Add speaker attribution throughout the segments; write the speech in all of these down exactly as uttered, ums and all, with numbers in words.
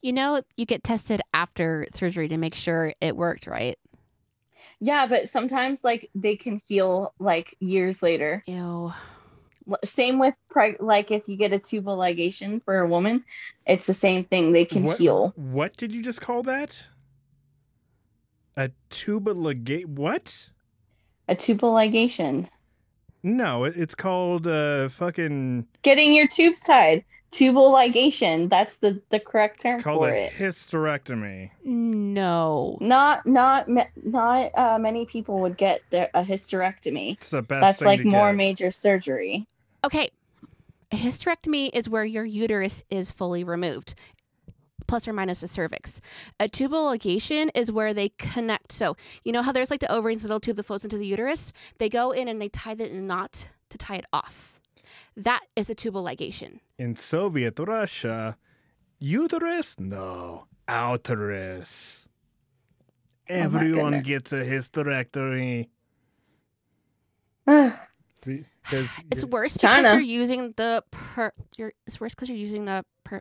Speaker 1: You know, you get tested after surgery to make sure it worked, right?
Speaker 2: Yeah, but sometimes like they can heal like years later.
Speaker 1: Ew.
Speaker 2: L- Same with preg like if you get a tubal ligation for a woman, it's the same thing. They can
Speaker 3: What
Speaker 2: heal.
Speaker 3: what did you just call that? A tubal ligate? What?
Speaker 2: A tubal ligation.
Speaker 3: No, it- it's called uh fucking.
Speaker 2: Getting your tubes tied. Tubal ligation. That's the the correct
Speaker 3: It's
Speaker 2: term
Speaker 3: called
Speaker 2: for
Speaker 3: a
Speaker 2: it.
Speaker 3: hysterectomy.
Speaker 1: No.
Speaker 2: Not not ma- not uh, many people would get their a hysterectomy.
Speaker 3: It's the best
Speaker 2: That's
Speaker 3: thing
Speaker 2: like
Speaker 3: to
Speaker 2: more
Speaker 3: get.
Speaker 2: major surgery.
Speaker 1: Okay. A hysterectomy is where your uterus is fully removed, plus or minus the cervix. A tubal ligation is where they connect. So, you know how there's like the ovaries little tube that floats into the uterus? They go in and they tie that in a knot to tie it off. That is a tubal ligation.
Speaker 3: In Soviet Russia, uterus? No, outerus. Everyone
Speaker 2: goodness.
Speaker 3: gets a hysterectomy.
Speaker 2: Ugh.
Speaker 3: Because
Speaker 1: It's worse because
Speaker 2: China.
Speaker 1: you're using the per. You're, it's worse because you're using the per.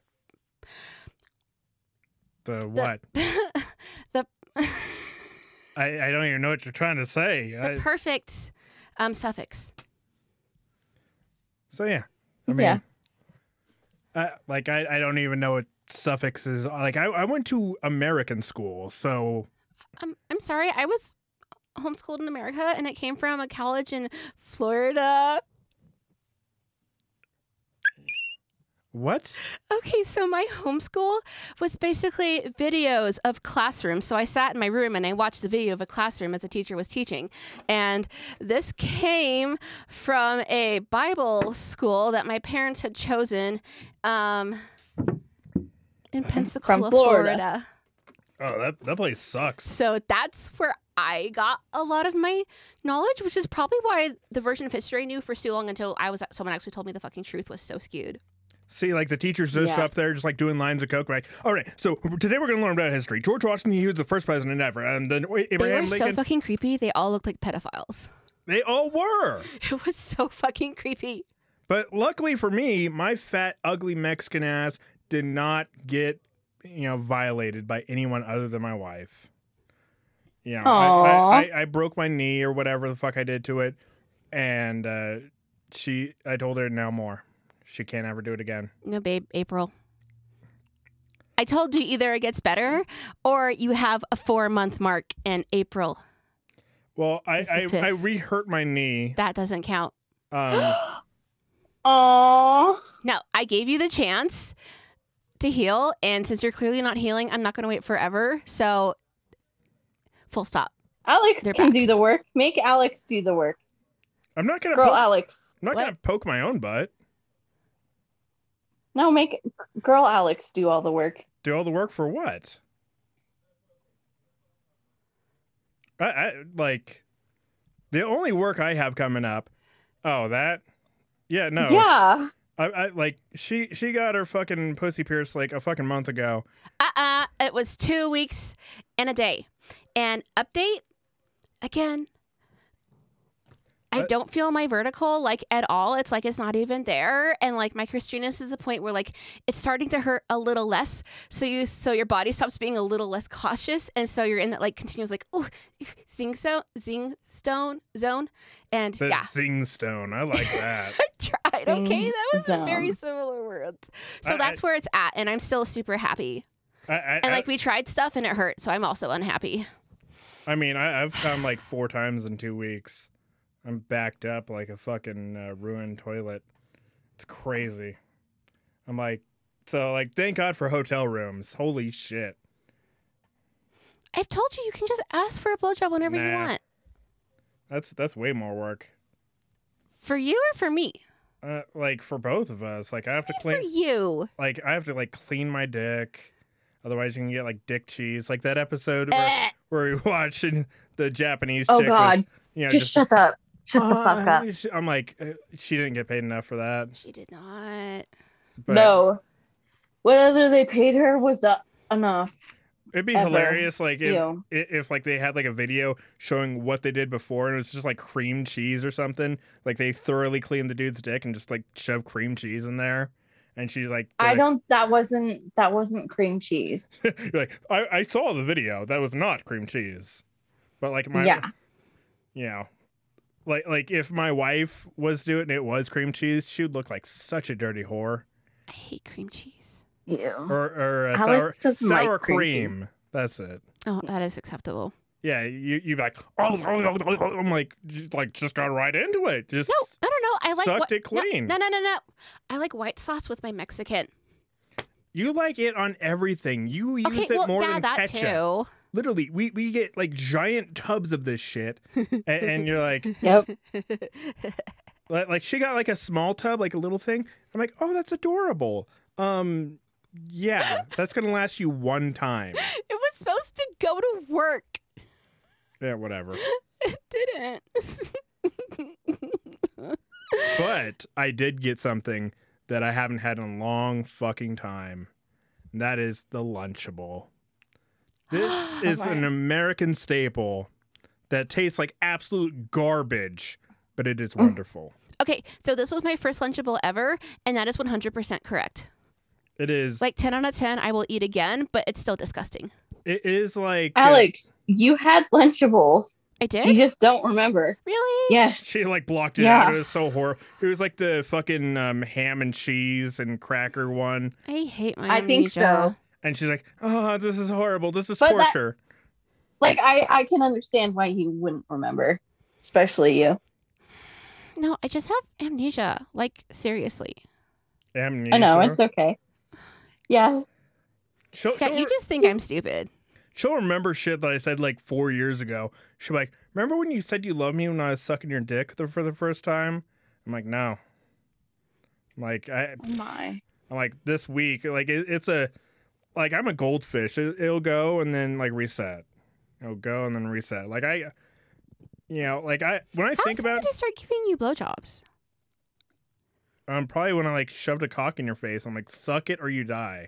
Speaker 3: the what?
Speaker 1: the
Speaker 3: I, I don't even know what you're trying to say.
Speaker 1: the
Speaker 3: I,
Speaker 1: perfect um, suffix.
Speaker 3: so yeah, I mean,
Speaker 2: Yeah.
Speaker 3: I, like I, I don't even know what suffixes. Like I, I went to American school, so
Speaker 1: I'm I'm sorry. I was homeschooled in America, and it came from a college in Florida.
Speaker 3: what?
Speaker 1: Okay, so my homeschool was basically videos of classrooms. So I sat in my room and I watched a video of a classroom as a teacher was teaching. And this came from a Bible school that my parents had chosen um, in Pensacola,
Speaker 2: Florida.
Speaker 1: Florida.
Speaker 3: Oh, that that place sucks.
Speaker 1: So that's where I got a lot of my knowledge, which is probably why the version of history I knew for so long until I was someone actually told me the fucking truth was so skewed.
Speaker 3: See, like the teachers just
Speaker 2: Yeah.
Speaker 3: up there, just like doing lines of coke. Like, all right, so today we're going to learn about history. George Washington, he was the first president ever, and then
Speaker 1: They
Speaker 3: Abraham
Speaker 1: were so
Speaker 3: Lincoln.
Speaker 1: fucking creepy. They all looked like pedophiles.
Speaker 3: They all were.
Speaker 1: It was so fucking creepy.
Speaker 3: But luckily for me, my fat, ugly Mexican ass did not get, you know, violated by anyone other than my wife. You know, I, I,
Speaker 2: Aw.
Speaker 3: I, I broke my knee or whatever the fuck I did to it, and uh, she, I told her no more. She can't ever do it again.
Speaker 1: No, babe, April. I told you either it gets better or you have a four month mark in April.
Speaker 3: Well, I,
Speaker 1: It's the
Speaker 3: I,
Speaker 1: fifth.
Speaker 3: I re-hurt my knee.
Speaker 1: That doesn't count.
Speaker 3: Um,
Speaker 2: Aww.
Speaker 1: No, I gave you the chance to heal. And since you're clearly not healing, I'm not going to wait forever. So, full stop.
Speaker 2: Alex
Speaker 1: They're
Speaker 2: can
Speaker 1: back.
Speaker 2: do the work. Make Alex do the work.
Speaker 3: I'm not gonna
Speaker 2: Girl,
Speaker 3: poke,
Speaker 2: Alex.
Speaker 3: I'm not
Speaker 1: What?
Speaker 3: gonna poke my own butt.
Speaker 2: No, make girl Alex do all the work.
Speaker 3: Do all the work for what? I, I like the only work I have coming up. Oh, that? Yeah, no.
Speaker 2: Yeah.
Speaker 3: I, I like she she got her fucking pussy pierced like a fucking month ago.
Speaker 1: Uh-uh. It was two weeks and a day. And update, again, I
Speaker 3: Uh,
Speaker 1: don't feel my vertical like at all. It's like it's not even there. And like my Christiness is the point where like it's starting to hurt a little less. So you so your body stops being a little less cautious. And so you're in that like continuous like, oh, zing so zing stone zone. And
Speaker 3: The
Speaker 1: yeah.
Speaker 3: zing stone. I like that.
Speaker 1: I tried. Okay.
Speaker 2: Zing
Speaker 1: That was a very
Speaker 2: zone.
Speaker 1: similar words. So
Speaker 3: I-
Speaker 1: that's
Speaker 3: I-
Speaker 1: where it's at. And I'm still super happy.
Speaker 3: I, I,
Speaker 1: And
Speaker 3: I,
Speaker 1: like we tried stuff and it hurt. So I'm also unhappy.
Speaker 3: I mean, I, I've come like four times in two weeks. I'm backed up like a fucking uh, ruined toilet. It's crazy. I'm like, so like, thank God for hotel rooms. Holy shit.
Speaker 1: I've told you you can just ask for a blowjob whenever you
Speaker 3: Nah.
Speaker 1: want.
Speaker 3: That's that's way more work.
Speaker 1: For you or for me?
Speaker 3: Uh, like for both of us. Like I have to
Speaker 1: For
Speaker 3: clean.
Speaker 1: you.
Speaker 3: Like I have to like clean my dick. Otherwise, you can get like dick cheese. Like that episode where,
Speaker 1: Eh.
Speaker 3: where we watched and the Japanese
Speaker 2: Oh
Speaker 3: chick
Speaker 2: God.
Speaker 3: was, you know,
Speaker 2: Just, shut up. Shut the fuck
Speaker 3: "Uh,"
Speaker 2: up.
Speaker 3: she- I'm like, uh, she didn't get paid enough for that.
Speaker 1: She did not.
Speaker 3: But
Speaker 2: No. Whatever they paid her was uh, enough.
Speaker 3: it'd be
Speaker 2: ever.
Speaker 3: hilarious, like if,
Speaker 2: Ew.
Speaker 3: if if like they had like a video showing what they did before, and it was just like cream cheese or something. Like they thoroughly cleaned the dude's dick and just like shoved cream cheese in there, And she's like,
Speaker 2: I
Speaker 3: like,
Speaker 2: don't. That wasn't. That wasn't cream cheese.
Speaker 3: You're like, I, I saw the video. That was not cream cheese. But like my,
Speaker 2: Yeah.
Speaker 3: you know, like like if my wife was doing it and it was cream cheese, she would look like such a dirty whore.
Speaker 1: I hate cream cheese.
Speaker 2: Ew.
Speaker 3: Or or a
Speaker 2: Alex
Speaker 3: sour
Speaker 2: doesn't
Speaker 3: sour
Speaker 2: like cream
Speaker 3: cream.
Speaker 2: cheese.
Speaker 3: That's it.
Speaker 1: Oh, that is acceptable.
Speaker 3: Yeah, you you like. Oh, I'm like, just, like just got right into it. Just
Speaker 1: No, no, no, no. I like
Speaker 3: sucked
Speaker 1: what,
Speaker 3: it clean.
Speaker 1: No, no, no, no, no. I like white sauce with my Mexican.
Speaker 3: You like it on everything. You use
Speaker 1: Okay,
Speaker 3: it
Speaker 1: well,
Speaker 3: more
Speaker 1: yeah,
Speaker 3: than
Speaker 1: that
Speaker 3: ketchup.
Speaker 1: too.
Speaker 3: Literally, we, we get like giant tubs of this shit, and, and you're like,
Speaker 2: Yep.
Speaker 3: like, like she got like a small tub, like a little thing. I'm like, oh, that's adorable. Um, yeah, that's gonna last you one time.
Speaker 1: It was supposed to go to work.
Speaker 3: Yeah, whatever.
Speaker 1: It didn't.
Speaker 3: But I did get something that I haven't had in a long fucking time. And that is the Lunchable. This is
Speaker 2: Right.
Speaker 3: an American staple that tastes like absolute garbage, but it is wonderful.
Speaker 1: Okay, so this was my first Lunchable ever, and that is one hundred percent correct.
Speaker 3: It is
Speaker 1: Like ten out of ten, I will eat again, but it's still disgusting.
Speaker 3: it is like uh,
Speaker 2: Alex, you had Lunchables.
Speaker 1: I
Speaker 2: You
Speaker 1: did?
Speaker 2: just don't remember.
Speaker 1: Really?
Speaker 2: Yes.
Speaker 3: she like blocked it
Speaker 2: Yeah.
Speaker 3: out. It was so horrible. It was like the fucking um, ham and cheese and cracker one.
Speaker 1: I hate my
Speaker 2: I think
Speaker 1: amnesia.
Speaker 2: so.
Speaker 3: And she's like, oh, this is horrible. This is
Speaker 2: But that-
Speaker 3: torture.
Speaker 2: Like I, I can understand why you wouldn't remember, especially you.
Speaker 1: No, I just have amnesia. Like, seriously.
Speaker 3: Amnesia.
Speaker 2: I know it's okay. Yeah.
Speaker 3: She'll,
Speaker 1: Yeah,
Speaker 3: she'll-
Speaker 1: you just think I'm stupid.
Speaker 3: She'll remember shit that I said like four years ago. She'll be like, remember when you said you loved me when I was sucking your dick the, for the first time? I'm like, no. I'm like, I,
Speaker 2: Oh my.
Speaker 3: I'm like, this week, like, it, it's a, like, I'm a goldfish. It, it'll go and then, like, reset. It'll go and then reset. Like, I, you know, like, I, when I
Speaker 1: How
Speaker 3: think
Speaker 1: soon
Speaker 3: about
Speaker 1: did I start giving you blowjobs?
Speaker 3: um, probably when I, like, shoved a cock in your face, I'm like, suck it or you die.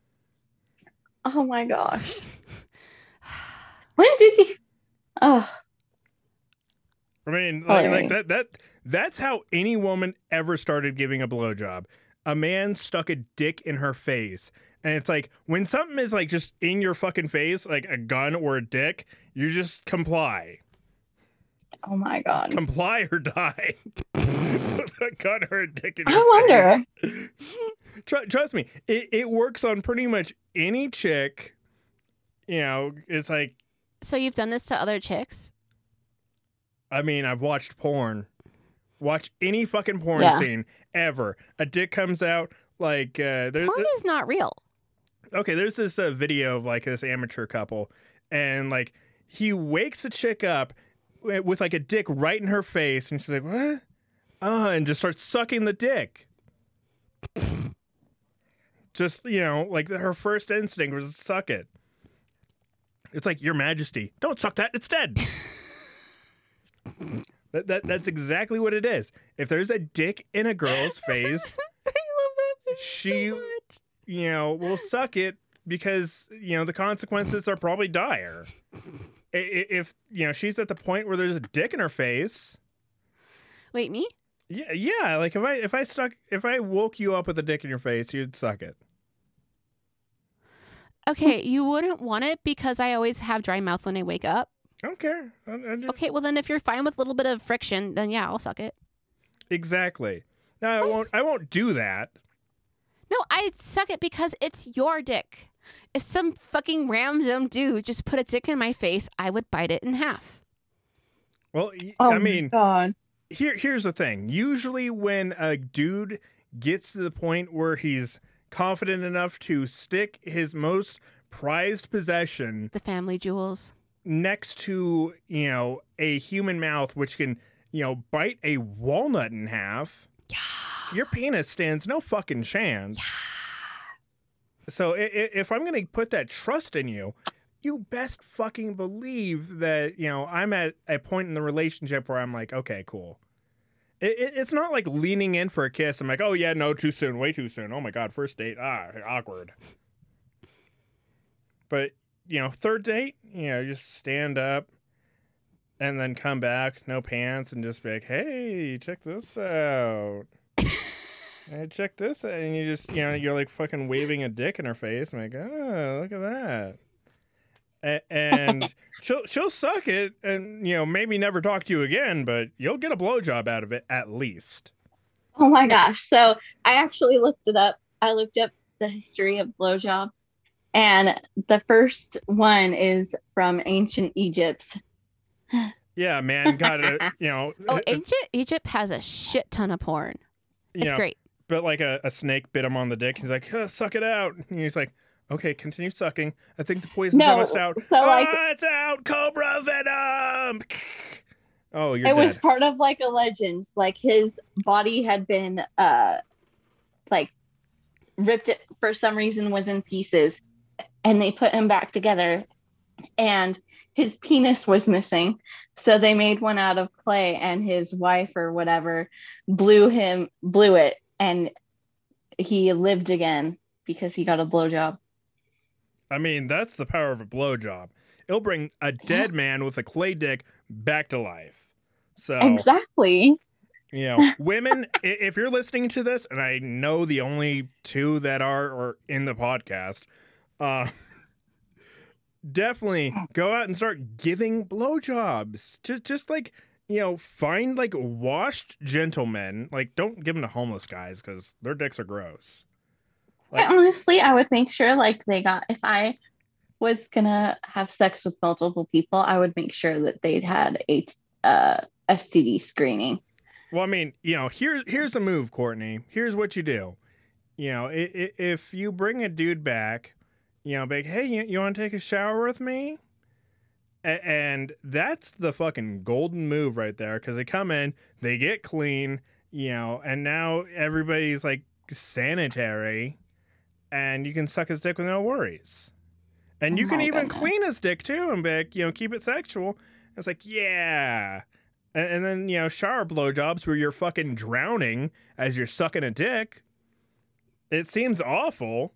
Speaker 2: Oh my gosh. When did you? Oh,
Speaker 3: I mean, like, like
Speaker 2: Hilarious.
Speaker 3: that, that, that's how any woman ever started giving a blowjob. A man stuck a dick in her face. And it's like, when something is like just in your fucking face, like a gun or a dick, you just comply.
Speaker 2: oh my God.
Speaker 3: Comply or die. A gun or a dick in your
Speaker 2: I
Speaker 3: face.
Speaker 2: wonder.
Speaker 3: Tr- trust me, it, it works on pretty much any chick. You know, it's like,
Speaker 1: So you've done this to other chicks?
Speaker 3: I mean, I've watched porn. Watch any fucking porn
Speaker 2: Yeah.
Speaker 3: scene ever. A dick comes out like uh, there,
Speaker 1: Porn is not real.
Speaker 3: okay. There's this uh, video of like this amateur couple, and like he wakes a chick up wi- with like a dick right in her face, and she's like, "What?" Uh, and just starts sucking the dick. Just you know, like her first instinct was to suck it. It's like, Your Majesty, don't suck that. It's dead. That, that that's exactly what it is. If there's a dick in a girl's face,
Speaker 1: I love that video
Speaker 3: she,
Speaker 1: so much.
Speaker 3: you know, will suck it because, you know, the consequences are probably dire. I- i- If, you know, she's at the point where there's a dick in her face,
Speaker 1: Wait, me?
Speaker 3: yeah, yeah, like if I if I stuck if I woke you up with a dick in your face, you'd suck it.
Speaker 1: Okay, you wouldn't want it because I always have dry mouth when I wake up.
Speaker 3: I don't care. I, I just,
Speaker 1: Okay, well then if you're fine with a little bit of friction, then yeah, I'll suck it.
Speaker 3: Exactly. Now I won't I won't do that.
Speaker 1: No, I suck it because it's your dick. If some fucking random dude just put a dick in my face, I would bite it in half.
Speaker 3: Well, y-
Speaker 2: Oh
Speaker 3: I mean,
Speaker 2: my God.
Speaker 3: here here's the thing. Usually when a dude gets to the point where he's confident enough to stick his most prized possession
Speaker 1: The family jewels.
Speaker 3: next to, you know, a human mouth which can, you know, bite a walnut in half,
Speaker 1: Yeah.
Speaker 3: your penis stands no fucking chance. So i- i- if I'm going to put that trust in you, you best fucking believe that, you know, I'm at a point in the relationship where I'm like, okay, cool. It, it, it's not like leaning in for a kiss. I'm like, oh yeah, no, too soon, way too soon. Oh my God, first date, ah, awkward. But, you know, third date, you know, just stand up and then come back, no pants, and just be like, hey, check this out. Hey, check this out. And you just, you know, you're like fucking waving a dick in her face. I'm like, oh, look at that. A- and she'll she'll suck it and, you know, maybe never talk to you again, but you'll get a blowjob out of it at least.
Speaker 2: Oh my gosh. So I actually looked it up. I looked up the history of blowjobs. And the first one is from ancient Egypt.
Speaker 3: Yeah, man, got it. You know,
Speaker 1: Oh,
Speaker 3: it-
Speaker 1: ancient Egypt has a shit ton of porn.
Speaker 3: you
Speaker 1: It's
Speaker 3: know,
Speaker 1: great.
Speaker 3: But like a, a snake bit him on the dick. He's like, oh, suck it out. And he's like, okay, continue sucking. I think the poison's
Speaker 2: No,
Speaker 3: almost out.
Speaker 2: so, like-
Speaker 3: ah, it's out. Cobra venom. Oh, you're
Speaker 2: It
Speaker 3: dead.
Speaker 2: was part of like a legend. Like his body had been uh like ripped it for some reason, was in pieces, and they put him back together, and his penis was missing. So they made one out of clay, and his wife or whatever blew him blew it, and he lived again because he got a blowjob.
Speaker 3: I mean, that's the power of a blowjob. It'll bring a dead man with a clay dick back to life. So
Speaker 2: Exactly.
Speaker 3: you know, women, i- if you're listening to this, and I know the only two that are or in the podcast, uh, definitely go out and start giving blowjobs. Just, just like, you know, find like washed gentlemen. Like, don't give them to homeless guys because their dicks are gross. Like,
Speaker 2: Honestly, I would make sure like they got if I was gonna have sex with multiple people, I would make sure that they'd had a uh, S T D screening.
Speaker 3: well, I mean, you know, here's here's a move, Courtney. Here's what you do. You know, i- i- if you bring a dude back, you know, be like, hey, you, you want to take a shower with me? A- and that's the fucking golden move right there, because they come in, they get clean, you know, and now everybody's like sanitary, and you can suck his dick with no worries. And you
Speaker 2: Oh
Speaker 3: can
Speaker 2: my
Speaker 3: even
Speaker 2: goodness.
Speaker 3: clean his dick too, and be like, you know, keep it sexual. It's like, yeah. And, and then, you know, shower blowjobs where you're fucking drowning as you're sucking a dick. It seems awful.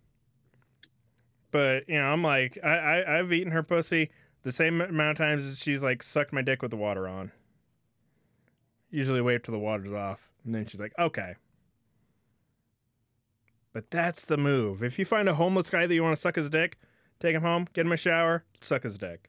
Speaker 3: But, you know, I'm like, I, I, I've eaten her pussy the same amount of times as she's like sucked my dick with the water on. Usually wait till the water's off. And then she's like, okay. But that's the move. If you find a homeless guy that you want to suck his dick, take him home, get him a shower, suck his dick.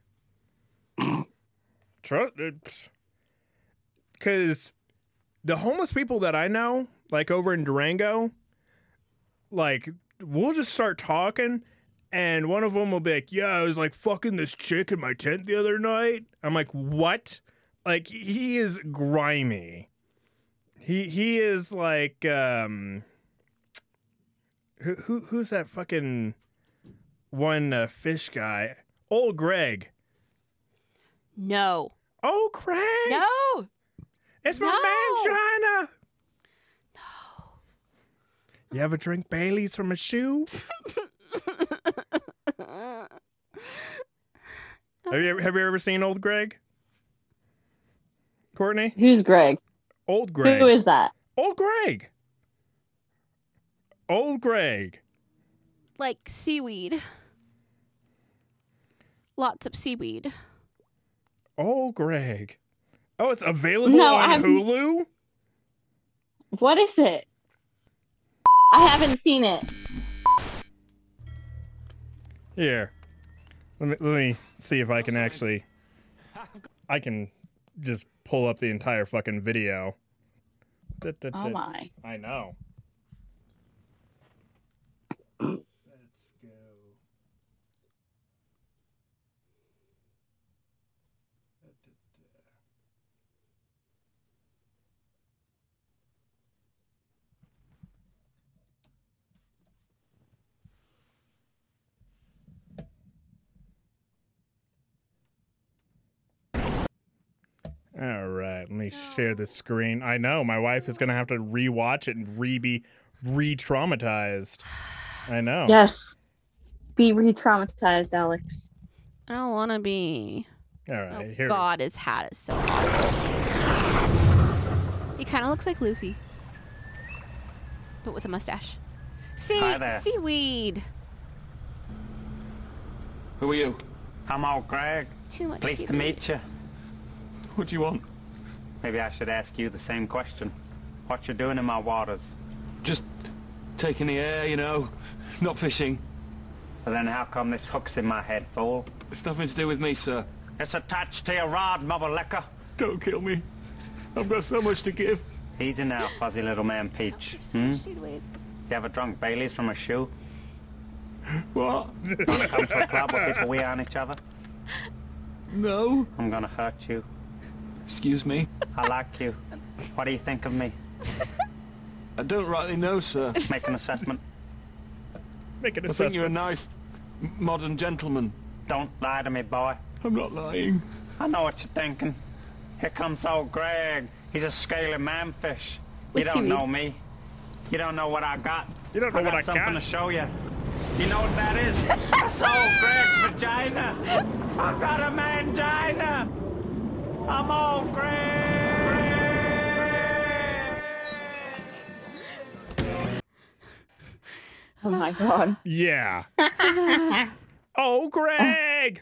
Speaker 3: Because the homeless people that I know, like over in Durango, like, we'll just start talking, and one of them will be like, yeah, I was like fucking this chick in my tent the other night. I'm like, what? Like, he is grimy. He he is like, um, who, who who's that fucking one uh, fish guy? Old Greg.
Speaker 1: No.
Speaker 3: Oh, Craig.
Speaker 1: No.
Speaker 3: It's my
Speaker 1: No.
Speaker 3: man, China. No. You ever drink Bailey's from a shoe? have you ever, have you ever seen Old Greg? Courtney?
Speaker 2: Who's Greg?
Speaker 3: Old Greg.
Speaker 2: Who is that?
Speaker 3: Old Greg. Old Greg.
Speaker 1: Like seaweed. Lots of seaweed.
Speaker 3: Old Greg. Oh, it's available
Speaker 2: No,
Speaker 3: on
Speaker 2: I'm-
Speaker 3: Hulu?
Speaker 2: What is it? I haven't seen it.
Speaker 3: Here. Let me let me see if I can actually I can just pull up the entire fucking video. Da, da,
Speaker 2: Oh
Speaker 3: da.
Speaker 2: my.
Speaker 3: I know. Let's go. Da, da, da. All right, let me share the screen. I know my wife is gonna have to rewatch it and re be re-traumatized. I know.
Speaker 2: Yes. Be re-traumatized, Alex.
Speaker 1: I don't want to be.
Speaker 3: All
Speaker 1: Oh,
Speaker 3: right, here.
Speaker 1: God, his hat is so awful. He kind of looks like Luffy, but with a mustache. See,
Speaker 4: Hi there.
Speaker 1: seaweed.
Speaker 4: Who are you? I'm Old Greg.
Speaker 1: Too much
Speaker 4: Pleased to
Speaker 1: seaweed.
Speaker 4: meet you. What do you want? Maybe I should ask you the same question. What you doing in my waters? Just taking the air, you know. Not fishing.
Speaker 5: But then how come this hook's in my head, fool?
Speaker 4: It's nothing to do with me, sir.
Speaker 5: It's attached to your rod, mother liquor.
Speaker 4: Don't kill me. I've got so much to give.
Speaker 5: Easy now, fuzzy little man Peach.
Speaker 1: There's so
Speaker 5: Hmm?
Speaker 1: much seaweed.
Speaker 5: You ever drunk Bailey's from a shoe?
Speaker 4: What?
Speaker 5: Wanna come to a club where people wee on each other?
Speaker 4: No.
Speaker 5: I'm gonna hurt you.
Speaker 4: Excuse me.
Speaker 5: I like you. What do you think of me?
Speaker 4: I don't rightly know, sir.
Speaker 5: Make an assessment.
Speaker 3: Make an
Speaker 4: I think you're a
Speaker 3: assessment.
Speaker 4: nice, m- modern gentleman.
Speaker 5: Don't lie to me, boy.
Speaker 4: I'm not lying.
Speaker 5: I know what you're thinking. Here comes old Greg. He's a scaly manfish. You
Speaker 1: With
Speaker 5: don't
Speaker 1: seaweed.
Speaker 5: know me. You don't know what I got.
Speaker 3: You don't know
Speaker 5: I got
Speaker 3: what I
Speaker 5: something
Speaker 3: got.
Speaker 5: to show you. You know what that is? That's old Greg's vagina. I got a mangina. I'm old Greg.
Speaker 2: Oh my god.
Speaker 3: Yeah. Oh, Greg!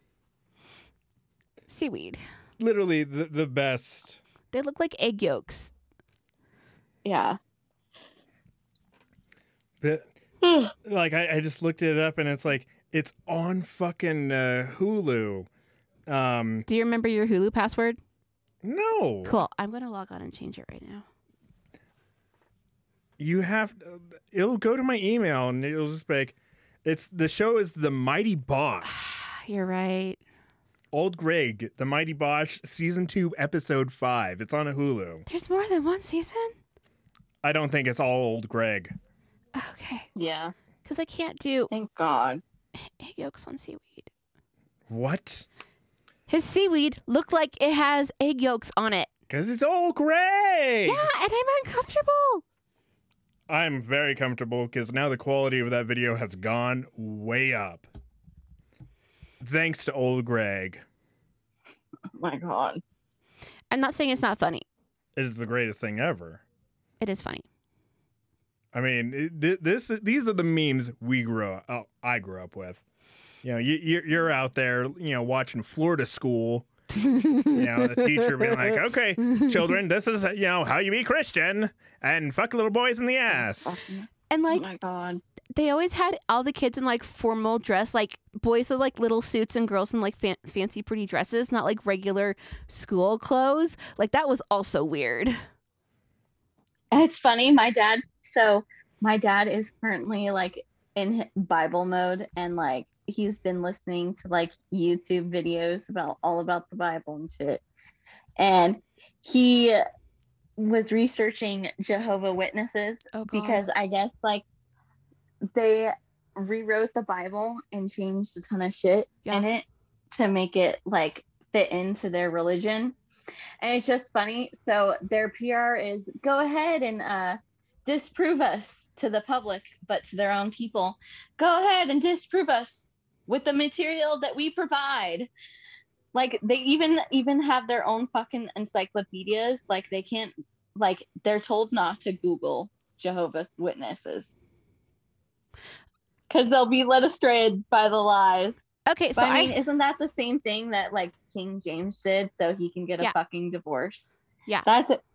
Speaker 1: Seaweed.
Speaker 3: Literally the, the best.
Speaker 1: They look like egg yolks.
Speaker 2: Yeah.
Speaker 3: But, like, I, I just looked it up and it's like, it's on fucking uh, Hulu. Um,
Speaker 1: Do you remember your Hulu password?
Speaker 3: no.
Speaker 1: Cool. I'm going to log on and change it right now.
Speaker 3: You have, it'll go to my email and it'll just be like, it's, the show is The Mighty Bosch.
Speaker 1: You're right.
Speaker 3: Old Greg, The Mighty Bosch, Season two, Episode five. It's on a Hulu.
Speaker 1: There's more than one season?
Speaker 3: I don't think it's all Old Greg.
Speaker 1: Okay.
Speaker 2: Yeah.
Speaker 1: Because I can't do
Speaker 2: Thank God.
Speaker 1: egg yolks on seaweed.
Speaker 3: What?
Speaker 1: His seaweed looked like it has egg yolks on it.
Speaker 3: Because it's Old Greg!
Speaker 1: Yeah, and I'm uncomfortable.
Speaker 3: I'm very comfortable because now the quality of that video has gone way up. Thanks to Old Greg.
Speaker 2: Oh my God.
Speaker 1: I'm not saying it's not funny.
Speaker 3: It is the greatest thing ever.
Speaker 1: It is funny.
Speaker 3: I mean, it, th- this these are the memes we grew up, oh, I grew up with. You know, you, you're, you're out there, you know, watching Florida School. You know, the teacher being like, "Okay, children, this is you know how you be Christian and fuck little boys in the ass."
Speaker 1: And like,
Speaker 2: oh my God.
Speaker 1: they always had all the kids in like formal dress, like boys with like little suits and girls in like fan- fancy pretty dresses, not like regular school clothes. Like that was also weird.
Speaker 2: It's funny. My dad, so my dad is currently like in Bible mode and like he's been listening to like YouTube videos about all about the Bible and shit. And he was researching Jehovah Witnesses
Speaker 1: Oh, God.
Speaker 2: because I guess like they rewrote the Bible and changed a ton of shit
Speaker 1: Yeah.
Speaker 2: in it to make it like fit into their religion. And it's just funny. So their P R is go ahead and uh, disprove us to the public, but to their own people, go ahead and disprove us with the material that we provide. Like they even even have their own fucking encyclopedias. Like they can't, like they're told not to Google Jehovah's Witnesses because they'll be led astray by the lies.
Speaker 1: Okay, so
Speaker 2: But I mean,
Speaker 1: I
Speaker 2: isn't that the same thing that like King James did so he can get a
Speaker 1: Yeah.
Speaker 2: fucking divorce?
Speaker 1: Yeah.
Speaker 2: That's it.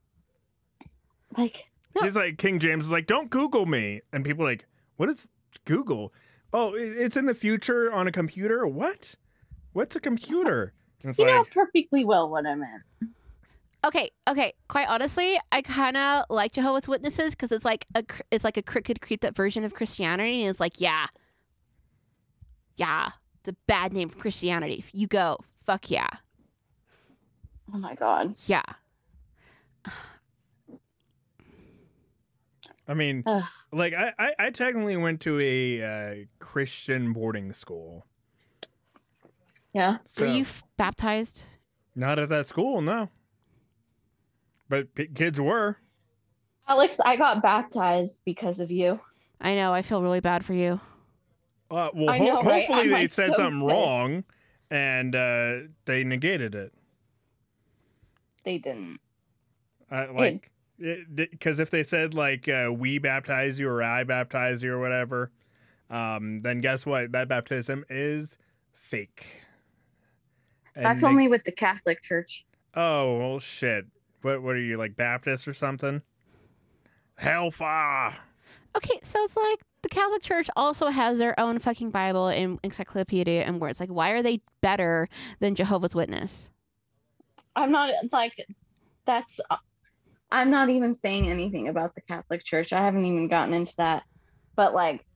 Speaker 2: Like,
Speaker 1: No.
Speaker 3: He's like, King James is like, "Don't Google me," and people are like, "What is Google? Oh, it- it's in the future on a computer. What? What's a computer?" And it's
Speaker 2: you know
Speaker 3: like,
Speaker 2: perfectly well what I meant.
Speaker 1: okay, okay. Quite honestly, I kind of like Jehovah's Witnesses because it's like a cr- it's like a crooked, creeped up version of Christianity, and it's like, yeah, yeah, it's a bad name for Christianity. You go, fuck yeah,
Speaker 2: Oh my God.
Speaker 1: yeah.
Speaker 3: I mean,
Speaker 2: Ugh.
Speaker 3: like I, I, I technically went to a uh, Christian boarding school.
Speaker 2: Yeah.
Speaker 3: So
Speaker 1: Were you f- baptized?
Speaker 3: not at that school, no. But p- kids were.
Speaker 2: Alex, I got baptized because of you.
Speaker 1: I know. I feel really bad for you.
Speaker 3: Uh, well,
Speaker 2: I
Speaker 3: ho-
Speaker 2: know, right?
Speaker 3: hopefully
Speaker 2: I'm,
Speaker 3: they
Speaker 2: like,
Speaker 3: said
Speaker 2: so
Speaker 3: something
Speaker 2: pissed.
Speaker 3: wrong, and uh, they negated it.
Speaker 2: They didn't.
Speaker 3: Uh, like, because if they said like uh, "we baptize you" or "I baptize you" or whatever, um, then guess what? That baptism is fake. And
Speaker 2: That's
Speaker 3: they-
Speaker 2: only with the Catholic Church.
Speaker 3: Oh well, shit. What? What are you like Baptist or something? Hellfire.
Speaker 1: Okay, so it's like the Catholic Church also has their own fucking Bible and encyclopedia and words. Like, why are they better than Jehovah's Witness?
Speaker 2: I'm not like that's. I'm not even saying anything about the Catholic Church. I haven't even gotten into that. But like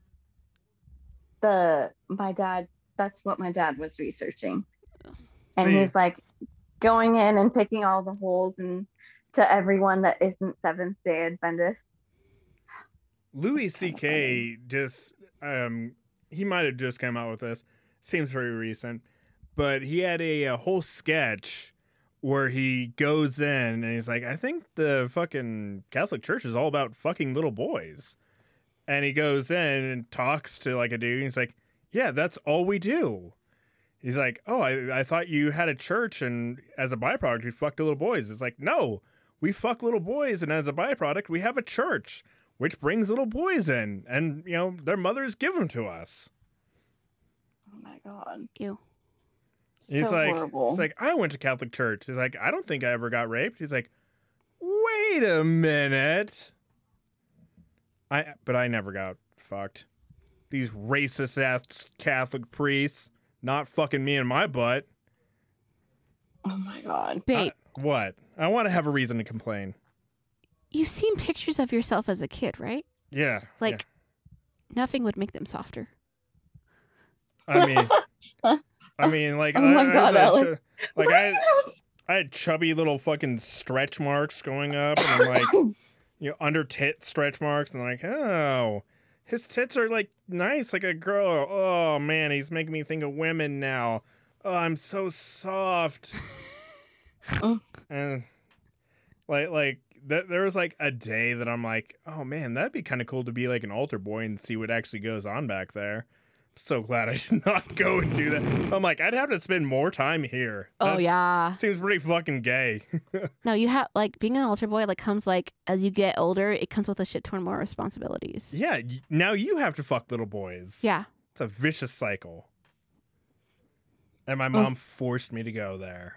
Speaker 2: the my dad, that's what my dad was researching, and
Speaker 3: See.
Speaker 2: he's like going in and picking all the holes and to everyone that isn't Seventh Day Adventist.
Speaker 3: Louis
Speaker 2: It's kinda
Speaker 3: C K just um he might have just come out with this. Seems very recent, but he had a, a whole sketch where he goes in and he's like, I think the fucking Catholic Church is all about fucking little boys. And he goes in and talks to like a dude and he's like, yeah, that's all we do. He's like, oh, I, I thought you had a church and as a byproduct you fucked little boys. It's like, no, we fuck little boys and as a byproduct we have a church which brings little boys in and, you know, their mothers give them to us.
Speaker 2: Oh my god.
Speaker 1: Ew.
Speaker 3: He's
Speaker 2: So
Speaker 3: like,
Speaker 2: horrible.
Speaker 3: he's like, I went to Catholic church. He's like, I don't think I ever got raped. He's like, wait a minute. I, but I never got fucked. These racist ass Catholic priests not fucking me in my butt.
Speaker 2: Oh my god.
Speaker 1: Babe,
Speaker 3: I- what? I want to have a reason to complain.
Speaker 1: you've seen pictures of yourself as a kid, right?
Speaker 3: Yeah.
Speaker 1: Like, nothing would make them softer.
Speaker 3: yeah. I mean, I mean, like,
Speaker 2: Oh my
Speaker 3: I, I
Speaker 2: God,
Speaker 3: was a
Speaker 2: Alex.
Speaker 3: sh- like I, I had chubby little fucking stretch marks going up, and I'm like, you know, under tit stretch marks, and I'm like, oh, his tits are like nice, like a girl. Oh man, he's making me think of women now. Oh, I'm so soft.
Speaker 2: Mm.
Speaker 3: And like, like th- there was like a day that I'm like, oh man, that'd be kind of cool to be like an altar boy and see what actually goes on back there. So glad I did not go and do that. I'm like, I'd have to spend more time here.
Speaker 1: Oh,
Speaker 3: That's-
Speaker 1: yeah.
Speaker 3: Seems pretty fucking gay.
Speaker 1: No, you have, like, being an altar boy, like, comes, like, as you get older, it comes with a shit ton more responsibilities.
Speaker 3: Yeah, y- now you have to fuck little boys.
Speaker 1: Yeah.
Speaker 3: It's a vicious cycle. And my mom forced me to go there.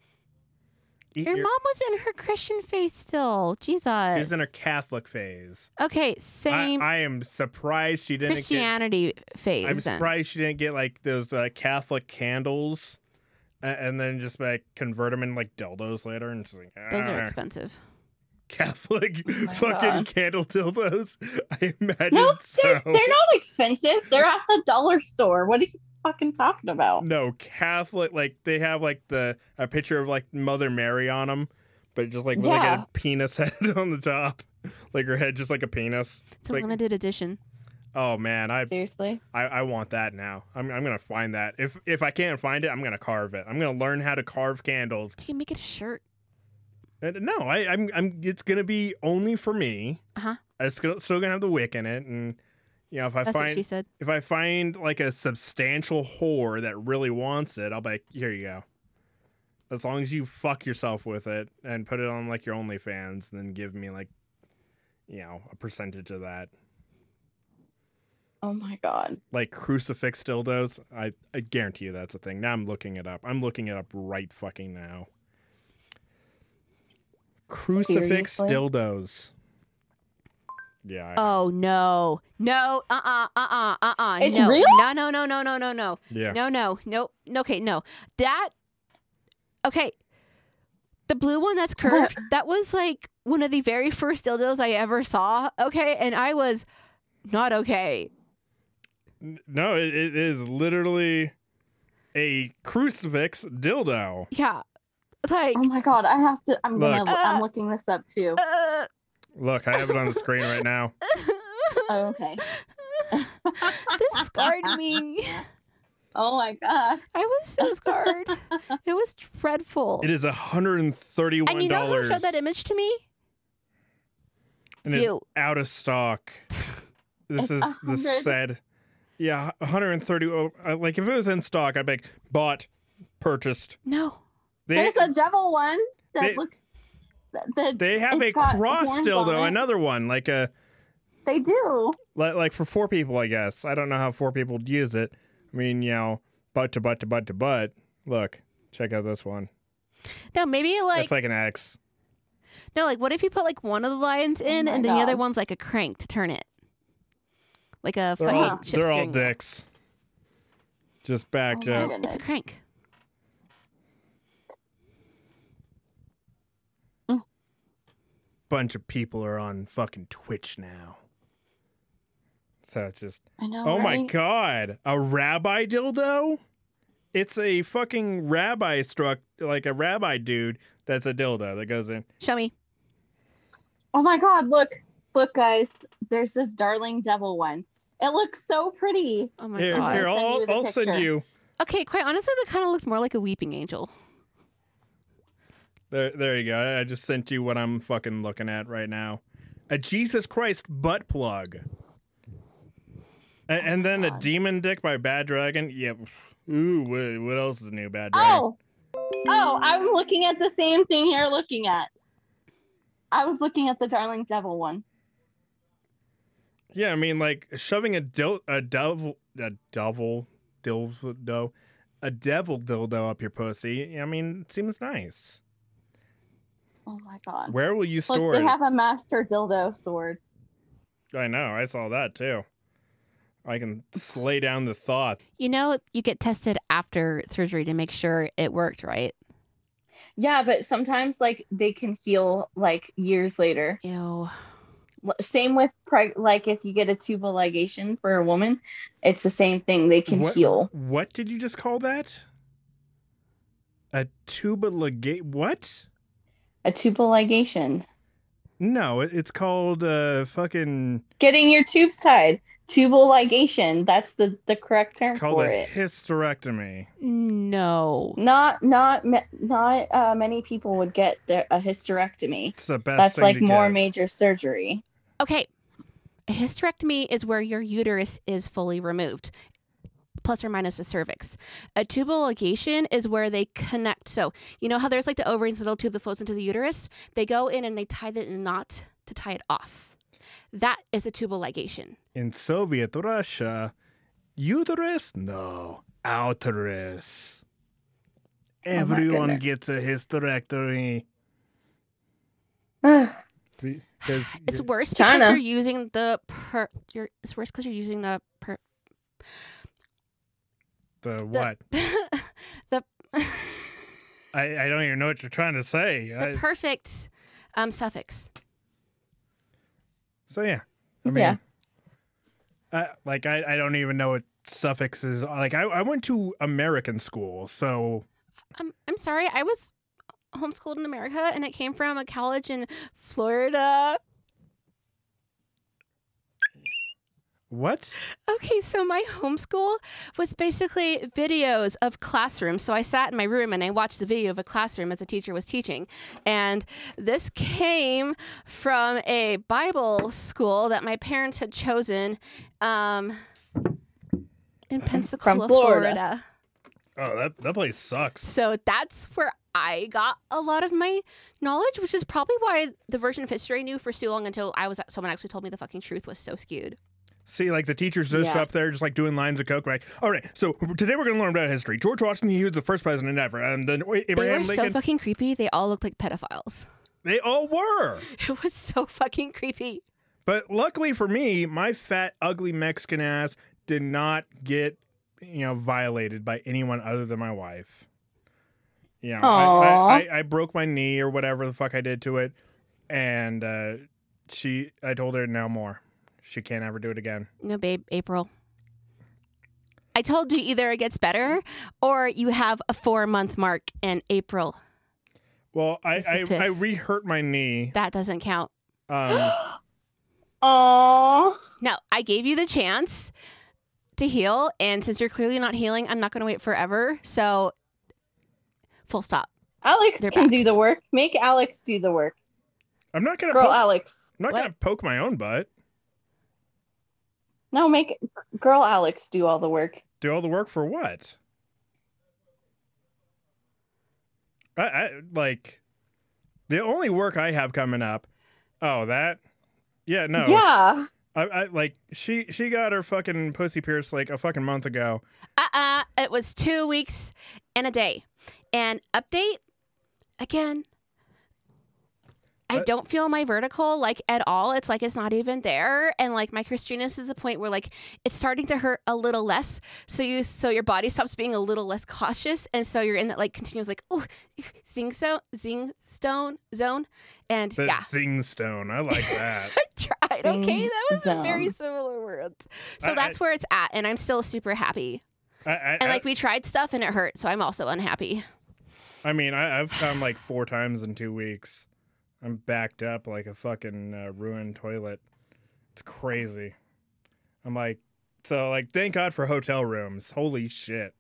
Speaker 3: Eat
Speaker 1: Your mom was in her Christian faith still. Jesus.
Speaker 3: She's in her Catholic phase.
Speaker 1: Okay,
Speaker 3: I,
Speaker 1: same
Speaker 3: I am surprised she didn't
Speaker 1: Christianity phase
Speaker 3: get... I'm
Speaker 1: then.
Speaker 3: surprised she didn't get, like, those uh, Catholic candles and, and then just, like, convert them in, like, dildos later. And just like,
Speaker 1: Those are
Speaker 3: "Ah."
Speaker 1: expensive.
Speaker 3: Catholic
Speaker 2: my
Speaker 3: fucking
Speaker 2: God.
Speaker 3: candle dildos. I imagine
Speaker 2: No,
Speaker 3: so.
Speaker 2: they're, they're not expensive. They're at the dollar store. What are you fucking talking about?
Speaker 3: No, Catholic, like they have like the a picture of like Mother Mary on them, but just like with like
Speaker 2: Yeah.
Speaker 3: a penis head on the top, like her head just like a penis.
Speaker 1: It's a
Speaker 3: like-
Speaker 1: limited edition.
Speaker 3: Oh man, I,
Speaker 2: Seriously?
Speaker 3: I I want that now. I'm I'm gonna find that. If if I can't find it, I'm gonna carve it. I'm gonna learn how to carve candles.
Speaker 1: You can make it a shirt.
Speaker 3: And no, I I'm I'm. It's gonna be only for me.
Speaker 1: Uh huh.
Speaker 3: It's gonna, still gonna have the wick in it, and you know if I
Speaker 1: That's what
Speaker 3: find
Speaker 1: she said.
Speaker 3: if I find like a substantial whore that really wants it, I'll be like, here you go. As long as you fuck yourself with it and put it on like your OnlyFans, and then give me like, you know, a percentage of that.
Speaker 2: Oh my god.
Speaker 3: Like crucifix dildos, I, I guarantee you that's a thing. Now I'm looking it up. I'm looking it up right fucking now. Crucifix
Speaker 2: Seriously?
Speaker 3: dildos. Yeah. I-
Speaker 1: Oh no, no, uh, uh, uh, uh, uh, uh.
Speaker 2: It's
Speaker 1: no.
Speaker 2: real?
Speaker 1: No, no, no, no, no, no, no,
Speaker 3: yeah.
Speaker 1: no, no, no. Okay, no. That. Okay. The blue one that's curved. That was like one of the very first dildos I ever saw. Okay, and I was not okay.
Speaker 3: N- No, it, it is literally a crucifix dildo.
Speaker 1: Yeah, like.
Speaker 2: Oh my god. I have to. I'm gonna.
Speaker 3: Look.
Speaker 2: I'm looking this up too.
Speaker 1: Uh,
Speaker 3: Look, I have it on the screen right now.
Speaker 2: Oh, okay.
Speaker 1: this scarred me.
Speaker 2: Oh my god.
Speaker 1: I was so scarred. It was dreadful.
Speaker 3: It is one hundred thirty-one dollars.
Speaker 1: And you know who showed that image to me?
Speaker 3: and it's
Speaker 1: You.
Speaker 3: out of stock. This
Speaker 2: It's
Speaker 3: is
Speaker 2: a
Speaker 3: this
Speaker 2: hundred.
Speaker 3: said, yeah, one hundred thirty. Oh, uh, like if it was in stock, I'd be like, bought, purchased.
Speaker 1: No.
Speaker 3: They
Speaker 2: There's a devil one that
Speaker 3: they-
Speaker 2: looks. That, that
Speaker 3: they have
Speaker 2: it's
Speaker 3: a
Speaker 2: got
Speaker 3: cross
Speaker 2: horns
Speaker 3: dildo,
Speaker 2: on it.
Speaker 3: another one, like a
Speaker 2: They do.
Speaker 3: like, like for four people, I guess. I don't know how four people would use it. I mean, you know, butt to butt to butt to butt. Look, check out this one.
Speaker 1: No, maybe like,
Speaker 3: It's like an X.
Speaker 1: No, like what if you put like one of the lines in
Speaker 2: my
Speaker 1: and then the other
Speaker 2: God.
Speaker 1: one's like a crank to turn it? Like a
Speaker 3: They're
Speaker 1: fucking
Speaker 3: all,
Speaker 1: chip
Speaker 3: they're all
Speaker 1: steering wheel.
Speaker 3: dicks. Just backed
Speaker 2: Oh my
Speaker 3: up.
Speaker 2: goodness.
Speaker 1: It's a crank.
Speaker 3: Bunch of people are on fucking Twitch now. So it's just,
Speaker 2: I know.
Speaker 3: oh my
Speaker 2: right?
Speaker 3: god, a rabbi dildo? It's a fucking rabbi struck, like a rabbi dude that's a dildo that goes in.
Speaker 1: Show me.
Speaker 2: Oh my God! Look, look, guys. There's this darling devil one. It looks so pretty.
Speaker 1: Oh my
Speaker 3: Here,
Speaker 1: god.
Speaker 3: here,
Speaker 2: I'll send
Speaker 3: I'll,
Speaker 2: you the
Speaker 3: I'll send
Speaker 2: picture.
Speaker 3: you.
Speaker 1: Okay, quite honestly, that kind of looked more like a weeping angel.
Speaker 3: There, there you go. I I just sent you what I'm fucking looking at right now. A Jesus Christ butt plug. A- and then a
Speaker 2: God.
Speaker 3: demon dick by Bad Dragon. Yep. Ooh, what, what else is new, Bad Dragon?
Speaker 2: Oh, oh! I'm looking at the same thing you're looking at. I was looking at the darling devil one.
Speaker 3: Yeah, I mean, like shoving a dil- a devil, a devil, dildo, a devil dildo up your pussy. I mean, it seems nice.
Speaker 2: Oh my God!
Speaker 3: Where will you store
Speaker 2: Look, they
Speaker 3: it?
Speaker 2: have a master dildo sword.
Speaker 3: I know. I saw that too. I can slay down the thought.
Speaker 1: You know, you get tested after surgery to make sure it worked, right?
Speaker 2: Yeah, but sometimes like they can heal like years later.
Speaker 1: Ew.
Speaker 2: L- Same with preg- like if you get a tubal ligation for a woman, it's the same thing. They can
Speaker 3: what,
Speaker 2: heal.
Speaker 3: What did you just call that? A tuba ligate? What?
Speaker 2: A tubal ligation.
Speaker 3: No, it- it's called uh fucking.
Speaker 2: Getting your tubes tied. Tubal ligation. That's the the correct term
Speaker 3: It's called
Speaker 2: for
Speaker 3: a
Speaker 2: it.
Speaker 3: hysterectomy.
Speaker 1: No.
Speaker 2: Not not ma- not uh, many people would get their, a hysterectomy.
Speaker 3: It's the best.
Speaker 2: That's
Speaker 3: thing
Speaker 2: like
Speaker 3: to
Speaker 2: more
Speaker 3: get.
Speaker 2: major surgery.
Speaker 1: Okay. A hysterectomy is where your uterus is fully removed, plus or minus the cervix. A tubal ligation is where they connect. So, you know how there's like the ovaries little tube that floats into the uterus? They go in and they tie it in a knot to tie it off. That is a tubal ligation.
Speaker 3: In Soviet Russia, uterus? No, outerus. Everyone
Speaker 2: goodness.
Speaker 3: gets a hysterectomy. Because
Speaker 1: It's
Speaker 3: you-
Speaker 1: worse because
Speaker 2: China.
Speaker 1: you're using the per. You're, it's worse because you're using the per.
Speaker 3: the what?
Speaker 1: the
Speaker 3: I, I don't even know what you're trying to say.
Speaker 1: the
Speaker 3: I-
Speaker 1: perfect um, suffix.
Speaker 3: so yeah, I mean,
Speaker 2: Yeah.
Speaker 3: I, like I, I don't even know what suffixes. Like I, I went to American school, so
Speaker 1: I'm I'm sorry. I was homeschooled in America, and it came from a college in Florida.
Speaker 3: what?
Speaker 1: Okay, so my homeschool was basically videos of classrooms. So I sat in my room and I watched a video of a classroom as a teacher was teaching. And this came from a Bible school that my parents had chosen um, in Pensacola,
Speaker 2: Florida.
Speaker 1: Florida.
Speaker 3: Oh, that that place sucks.
Speaker 1: So that's where I got a lot of my knowledge, which is probably why the version of history I knew for so long until I was someone actually told me the fucking truth was so skewed.
Speaker 3: See, like the teacher's just
Speaker 2: Yeah.
Speaker 3: up there, just like doing lines of coke. Right. All right. So today we're gonna learn about history. George Washington, he was the first president ever, and then
Speaker 1: They
Speaker 3: Abraham
Speaker 1: were so
Speaker 3: Lincoln.
Speaker 1: fucking creepy. They all looked like pedophiles.
Speaker 3: they all were.
Speaker 1: It was so fucking creepy.
Speaker 3: But luckily for me, my fat, ugly Mexican ass did not get, you know, violated by anyone other than my wife. You know, I,
Speaker 2: Aw.
Speaker 3: I, I, I broke my knee or whatever the fuck I did to it, and uh, she, I told her no more. She can't ever do it again.
Speaker 1: No, babe, April. I told you either it gets better or you have a four month mark in April.
Speaker 3: Well, I,
Speaker 1: It's the
Speaker 3: I,
Speaker 1: fifth.
Speaker 3: I re-hurt my knee.
Speaker 1: That doesn't count.
Speaker 3: Um,
Speaker 2: Aww.
Speaker 1: No, I gave you the chance to heal. And since you're clearly not healing, I'm not going to wait forever. So, full stop.
Speaker 2: Alex
Speaker 1: They're
Speaker 2: can
Speaker 1: back.
Speaker 2: do the work. Make Alex do the work.
Speaker 3: I'm not gonna
Speaker 2: Girl,
Speaker 3: poke,
Speaker 2: Alex.
Speaker 3: I'm not
Speaker 1: What?
Speaker 3: gonna poke my own butt.
Speaker 2: No, make girl Alex do all the work.
Speaker 3: Do all the work for what? I, I like the only work I have coming up. Oh, that? Yeah, no.
Speaker 2: Yeah.
Speaker 3: I, I like she she got her fucking pussy pierced like a fucking month ago.
Speaker 1: Uh-uh. It was two weeks and a day. And update, again, I don't feel my vertical like at all. It's like it's not even there. And like my Christinus is the point where like it's starting to hurt a little less. So you so your body stops being a little less cautious. And so you're in that like continuous like, oh, zing so zing stone zone. And
Speaker 3: The
Speaker 1: yeah.
Speaker 3: zing stone. I like that.
Speaker 1: I tried. Okay.
Speaker 2: Zing
Speaker 1: That was
Speaker 2: zone.
Speaker 1: very similar words. So
Speaker 3: I-
Speaker 1: that's
Speaker 3: I-
Speaker 1: where it's at. And I'm still super happy.
Speaker 3: I, I,
Speaker 1: And like we tried stuff and it hurt. So I'm also unhappy.
Speaker 3: I mean, I, I've come like four times in two weeks. I'm backed up like a fucking uh, ruined toilet. It's crazy. I'm like, so like, thank God for hotel rooms. Holy shit.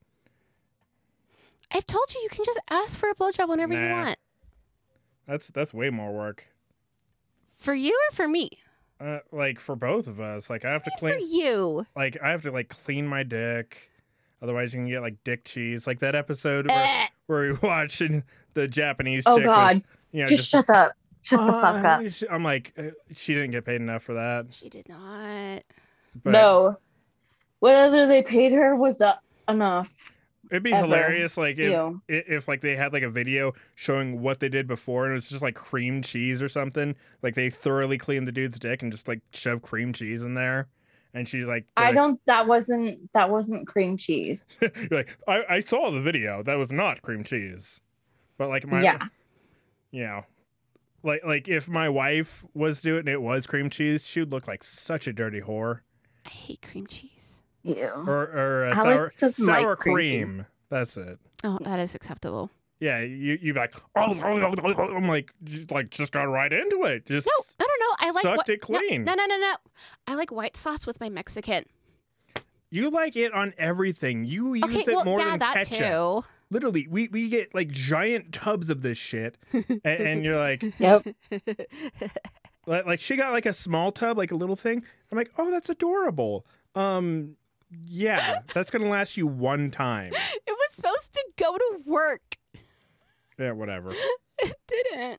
Speaker 1: I've told you you can just ask for a blowjob whenever you
Speaker 3: Nah.
Speaker 1: want.
Speaker 3: That's that's way more work.
Speaker 1: For you or for me?
Speaker 3: Uh, like for both of us. Like I have to
Speaker 1: For
Speaker 3: clean.
Speaker 1: you.
Speaker 3: Like I have to like clean my dick. Otherwise, you can get like dick cheese. Like that episode where,
Speaker 1: Eh.
Speaker 3: where we watched and the Japanese
Speaker 2: Oh
Speaker 3: chick
Speaker 2: God.
Speaker 3: was, you know,
Speaker 2: Just, shut up. Shut the fuck
Speaker 3: "Uh,"
Speaker 2: up.
Speaker 3: she- I'm like, uh, she didn't get paid enough for that.
Speaker 1: She did not.
Speaker 3: But
Speaker 2: No. Whatever they paid her was uh, enough.
Speaker 3: it'd be
Speaker 2: ever.
Speaker 3: hilarious, like if,
Speaker 2: Ew.
Speaker 3: if if like they had like a video showing what they did before, and it was just like cream cheese or something. Like they thoroughly cleaned the dude's dick and just like shoved cream cheese in there, and she's like,
Speaker 2: I
Speaker 3: like-
Speaker 2: don't. That wasn't. That wasn't cream cheese.
Speaker 3: You're like I, I saw the video. That was not cream cheese. But like my
Speaker 2: Yeah.
Speaker 3: you know, like like if my wife was doing it and it was cream cheese, she would look like such a dirty whore.
Speaker 1: I hate cream cheese.
Speaker 2: Ew.
Speaker 3: Or or uh, sour
Speaker 2: Alex doesn't like
Speaker 3: sour
Speaker 2: cream
Speaker 3: cream. That's it.
Speaker 1: Oh, that is acceptable.
Speaker 3: Yeah, you you be like oh, oh, oh, oh, I'm like just, like just got right into it. Just
Speaker 1: No, no, no, no. I like
Speaker 3: Sucked
Speaker 1: whi-
Speaker 3: it clean.
Speaker 1: No, no, no, no, no. I like white sauce with my Mexican.
Speaker 3: you like it on everything. You use
Speaker 1: Okay,
Speaker 3: it
Speaker 1: well,
Speaker 3: more
Speaker 1: yeah,
Speaker 3: than
Speaker 1: that
Speaker 3: ketchup.
Speaker 1: too.
Speaker 3: Literally, we, we get like giant tubs of this shit, and, and you're like,
Speaker 2: Yep.
Speaker 3: like, like she got like a small tub, like a little thing. I'm like, oh, that's adorable. Um, yeah, that's gonna last you one time.
Speaker 1: It was supposed to go to work.
Speaker 3: Yeah, whatever.
Speaker 1: It didn't.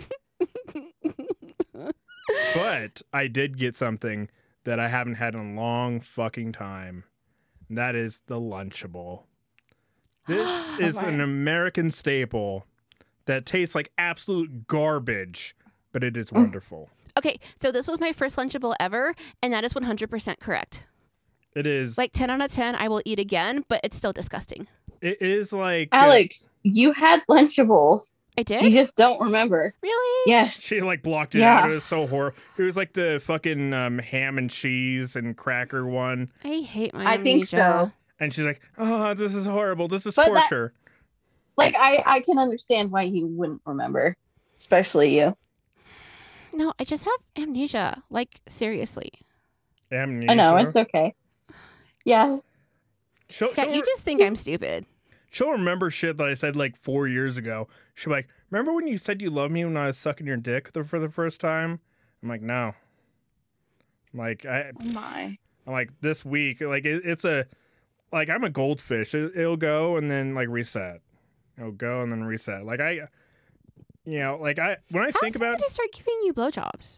Speaker 3: But I did get something that I haven't had in a long fucking time. And that is the Lunchable. This is an American staple that tastes like absolute garbage, but it is wonderful.
Speaker 1: Okay, so this was my first Lunchable ever, and that is one hundred percent correct.
Speaker 3: It is
Speaker 1: Like ten out of ten, I will eat again, but it's still disgusting.
Speaker 3: it is like uh,
Speaker 2: Alex, you had Lunchables.
Speaker 1: I did?
Speaker 2: You just don't remember.
Speaker 1: Really?
Speaker 2: Yes.
Speaker 3: she like blocked it
Speaker 2: Yeah.
Speaker 3: out. It was so horrible. It was like the fucking um, ham and cheese and cracker one.
Speaker 1: I hate my
Speaker 2: I think
Speaker 1: amnesia.
Speaker 2: so.
Speaker 3: And she's like, "Oh, this is horrible. This is
Speaker 2: But that-
Speaker 3: torture."
Speaker 2: Like I, I can understand why you wouldn't remember, especially you.
Speaker 1: No, I just have amnesia. Like, seriously.
Speaker 3: Amnesia.
Speaker 2: I know it's okay. Yeah.
Speaker 3: She'll,
Speaker 1: Yeah,
Speaker 3: she'll-
Speaker 1: you just think I'm stupid.
Speaker 3: She'll remember shit that I said like four years ago. She'll be like, "Remember when you said you loved me when I was sucking your dick the, for the first time?" I'm like, "No." I'm like, I,
Speaker 2: Oh my.
Speaker 3: I'm like this week, like it, it's a, like I'm a goldfish. It, it'll go and then like reset. It'll go and then reset. Like I, you know, like I when I
Speaker 1: How
Speaker 3: think
Speaker 1: soon
Speaker 3: about,
Speaker 1: did I start giving you blowjobs?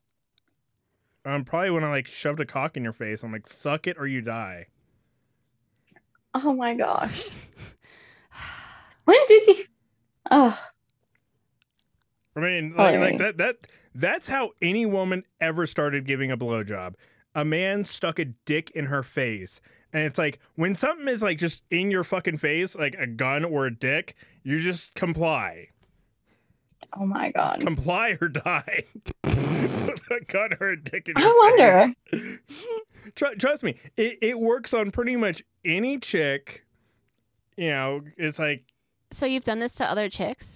Speaker 3: um, probably when I like shoved a cock in your face. I'm like, suck it or you die.
Speaker 2: Oh my gosh. When did you? Oh,
Speaker 3: I mean, like, like
Speaker 2: Alright.
Speaker 3: that that that's how any woman ever started giving a blowjob. A man stuck a dick in her face. And it's like when something is like just in your fucking face, like a gun or a dick, you just comply.
Speaker 2: oh my god.
Speaker 3: Comply or die. A gun or a dick in your
Speaker 2: I wonder.
Speaker 3: face. Tr- trust me, it, it works on pretty much any chick. You know, it's like,
Speaker 1: So you've done this to other chicks?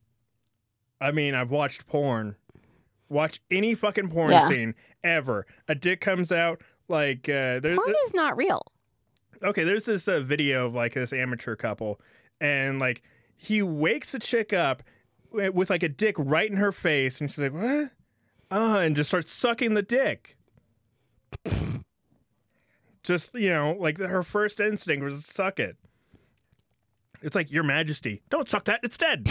Speaker 3: I mean, I've watched porn. Watch any fucking porn
Speaker 2: Yeah.
Speaker 3: scene ever. A dick comes out like uh, there's
Speaker 1: Porn is not real.
Speaker 3: okay. There's this uh, video of like this amateur couple, and like he wakes a chick up wi- with like a dick right in her face, and she's like, "What?" Uh, and just starts sucking the dick. Just you know, like her first instinct was to suck it. It's like, Your Majesty, don't suck that. It's dead.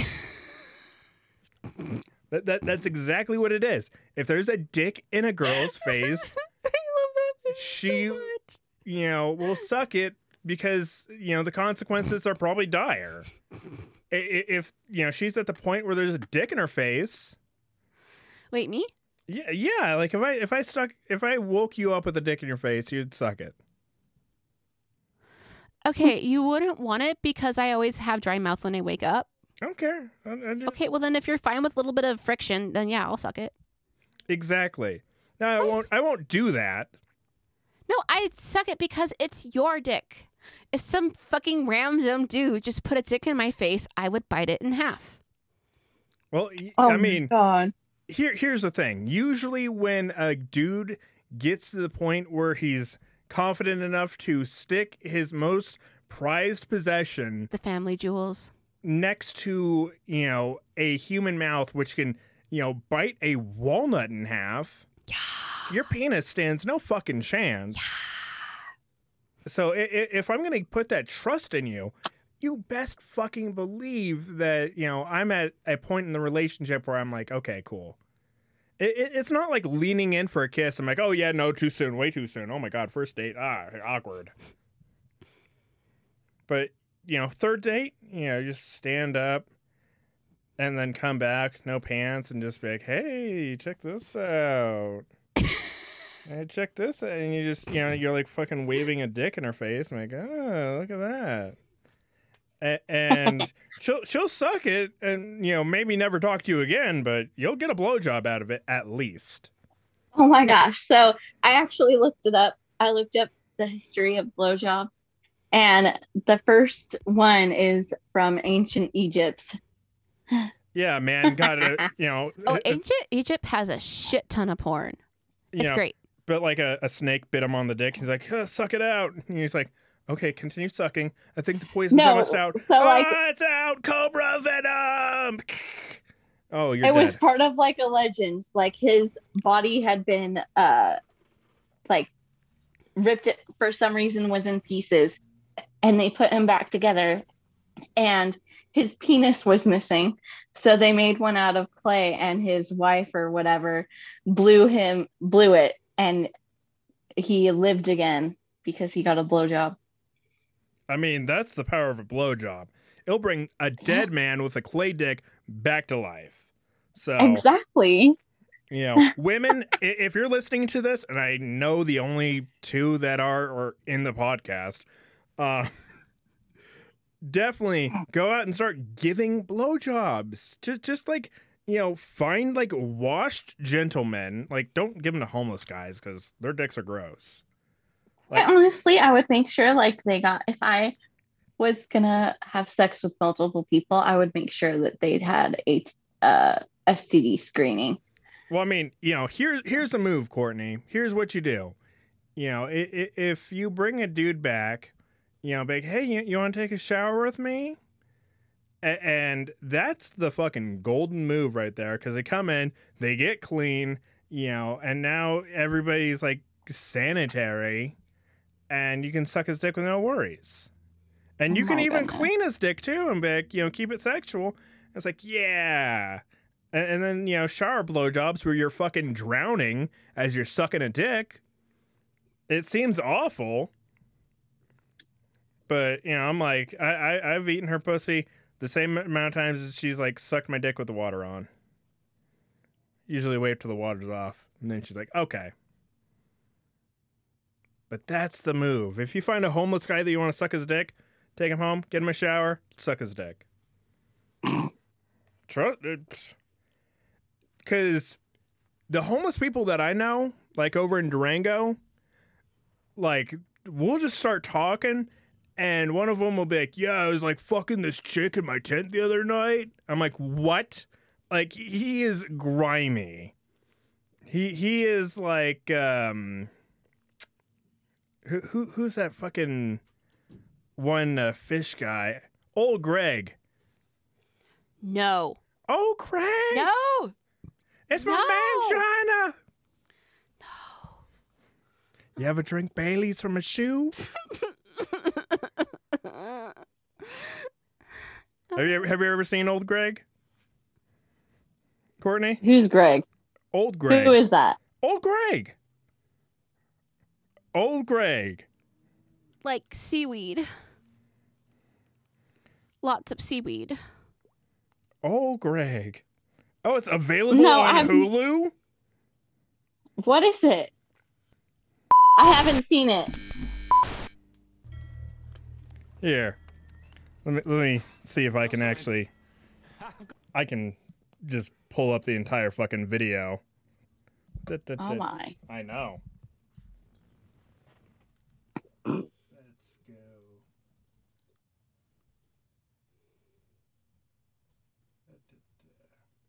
Speaker 3: That, that that's exactly what it is. If there's a dick in a girl's face,
Speaker 1: I love that video
Speaker 3: She-
Speaker 1: so much.
Speaker 3: you know, will suck it because you know the consequences are probably dire. I- i- If you know she's at the point where there's a dick in her face,
Speaker 1: Wait, me?
Speaker 3: Yeah, yeah. Like if I if I stuck if I woke you up with a dick in your face, you'd suck it.
Speaker 1: Okay, you wouldn't want it because I always have dry mouth when I wake up.
Speaker 3: I don't care. I, I just...
Speaker 1: Okay, well then if you're fine with a little bit of friction, then yeah, I'll suck it.
Speaker 3: Exactly. No, I won't. I won't do that.
Speaker 1: No, I suck it because it's your dick. If some fucking random dude just put a dick in my face, I would bite it in half.
Speaker 3: Well, y-
Speaker 2: Oh
Speaker 3: I mean,
Speaker 2: my God.
Speaker 3: here here's the thing. Usually, when a dude gets to the point where he's confident enough to stick his most prized possession
Speaker 1: The family jewels.
Speaker 3: next to, you know, a human mouth, which can, you know, bite a walnut in half,
Speaker 1: Yeah.
Speaker 3: your penis stands no fucking chance. So i- i- if I'm going to put that trust in you, you best fucking believe that, you know, I'm at a point in the relationship where I'm like, okay, cool. It, it, it's not like leaning in for a kiss. I'm like, oh yeah, no, too soon, way too soon. Oh my God, first date, ah, awkward. But, you know, third date, you know, just stand up and then come back, no pants, and just be like, hey, check this out. Hey, check this out. And you just, you know, you're like fucking waving a dick in her face. I'm like, oh, look at that. A- and she'll she'll suck it and, you know, maybe never talk to you again, but you'll get a blowjob out of it at least.
Speaker 2: Oh my gosh. So I actually looked it up. I looked up the history of blowjobs. And the first one is from ancient Egypt.
Speaker 3: Yeah, man, got a, you know,
Speaker 1: Oh,
Speaker 3: a- a-
Speaker 1: ancient Egypt has a shit ton of porn.
Speaker 3: you
Speaker 1: It's
Speaker 3: know,
Speaker 1: great.
Speaker 3: but like a, a snake bit him on the dick. He's like, oh, suck it out. And he's like, okay, continue sucking. I think the poison's
Speaker 2: No,
Speaker 3: almost out.
Speaker 2: so, like-
Speaker 3: ah, it's out. Cobra venom. Oh, you're
Speaker 2: It was
Speaker 3: dead.
Speaker 2: part of like a legend. Like his body had been uh like ripped it for some reason, was in pieces, and they put him back together, and his penis was missing. So they made one out of clay, and his wife or whatever blew him blew it, and he lived again because he got a blowjob.
Speaker 3: I mean, that's the power of a blowjob. It'll bring a dead man with a clay dick back to life. So,
Speaker 2: Exactly.
Speaker 3: you know, women, i- if you're listening to this, and I know the only two that are, are in the podcast, uh, definitely go out and start giving blowjobs. Just, just like, you know, find like washed gentlemen. Like, don't give them to homeless guys because their dicks are gross. Like-
Speaker 2: But honestly, I would make sure like they got, if I was gonna have sex with multiple people, I would make sure that they'd had a uh, S T D screening.
Speaker 3: Well, I mean, you know, here's here's the move, Courtney. Here's what you do. You know, i- i- if you bring a dude back, you know, be like, hey, you, you want to take a shower with me? A- and that's the fucking golden move right there, because they come in, they get clean, you know, and now everybody's like sanitary, and you can suck his dick with no worries. And
Speaker 2: Oh
Speaker 3: you can
Speaker 2: my
Speaker 3: even
Speaker 2: goodness.
Speaker 3: clean his dick too, and be like, you know, keep it sexual. It's like, yeah. And, and then, you know, shower blowjobs where you're fucking drowning as you're sucking a dick. It seems awful. But, you know, I'm like, I, I, I've eaten her pussy the same amount of times as she's like sucked my dick with the water on. Usually wait till the water's off. And then she's like, okay. But that's the move. If you find a homeless guy that you want to suck his dick, take him home, get him a shower, suck his dick. Because the homeless people that I know, like over in Durango, like, we'll just start talking, and one of them will be like, yeah, I was like fucking this chick in my tent the other night. I'm like, what? Like, he is grimy. He he is like, um, who, who who's that fucking one uh, fish guy? Old Greg.
Speaker 1: No.
Speaker 3: Oh, Craig.
Speaker 1: No.
Speaker 3: It's my
Speaker 1: No.
Speaker 3: man, China. No. You ever drink Bailey's from a shoe? have you ever, have you ever seen Old Greg? Courtney?
Speaker 2: Who's Greg?
Speaker 3: Old Greg.
Speaker 2: Who is that?
Speaker 3: Old Greg. Old Greg.
Speaker 1: Like seaweed. Lots of seaweed.
Speaker 3: Old Greg. Oh, it's available
Speaker 2: No,
Speaker 3: on
Speaker 2: I'm-
Speaker 3: Hulu?
Speaker 2: What is it? I haven't seen it.
Speaker 3: Here. Let me let me see if I can actually I can just pull up the entire fucking video. Da, da,
Speaker 2: Oh
Speaker 3: da.
Speaker 2: my.
Speaker 3: I know. Let's go. Da, da, da.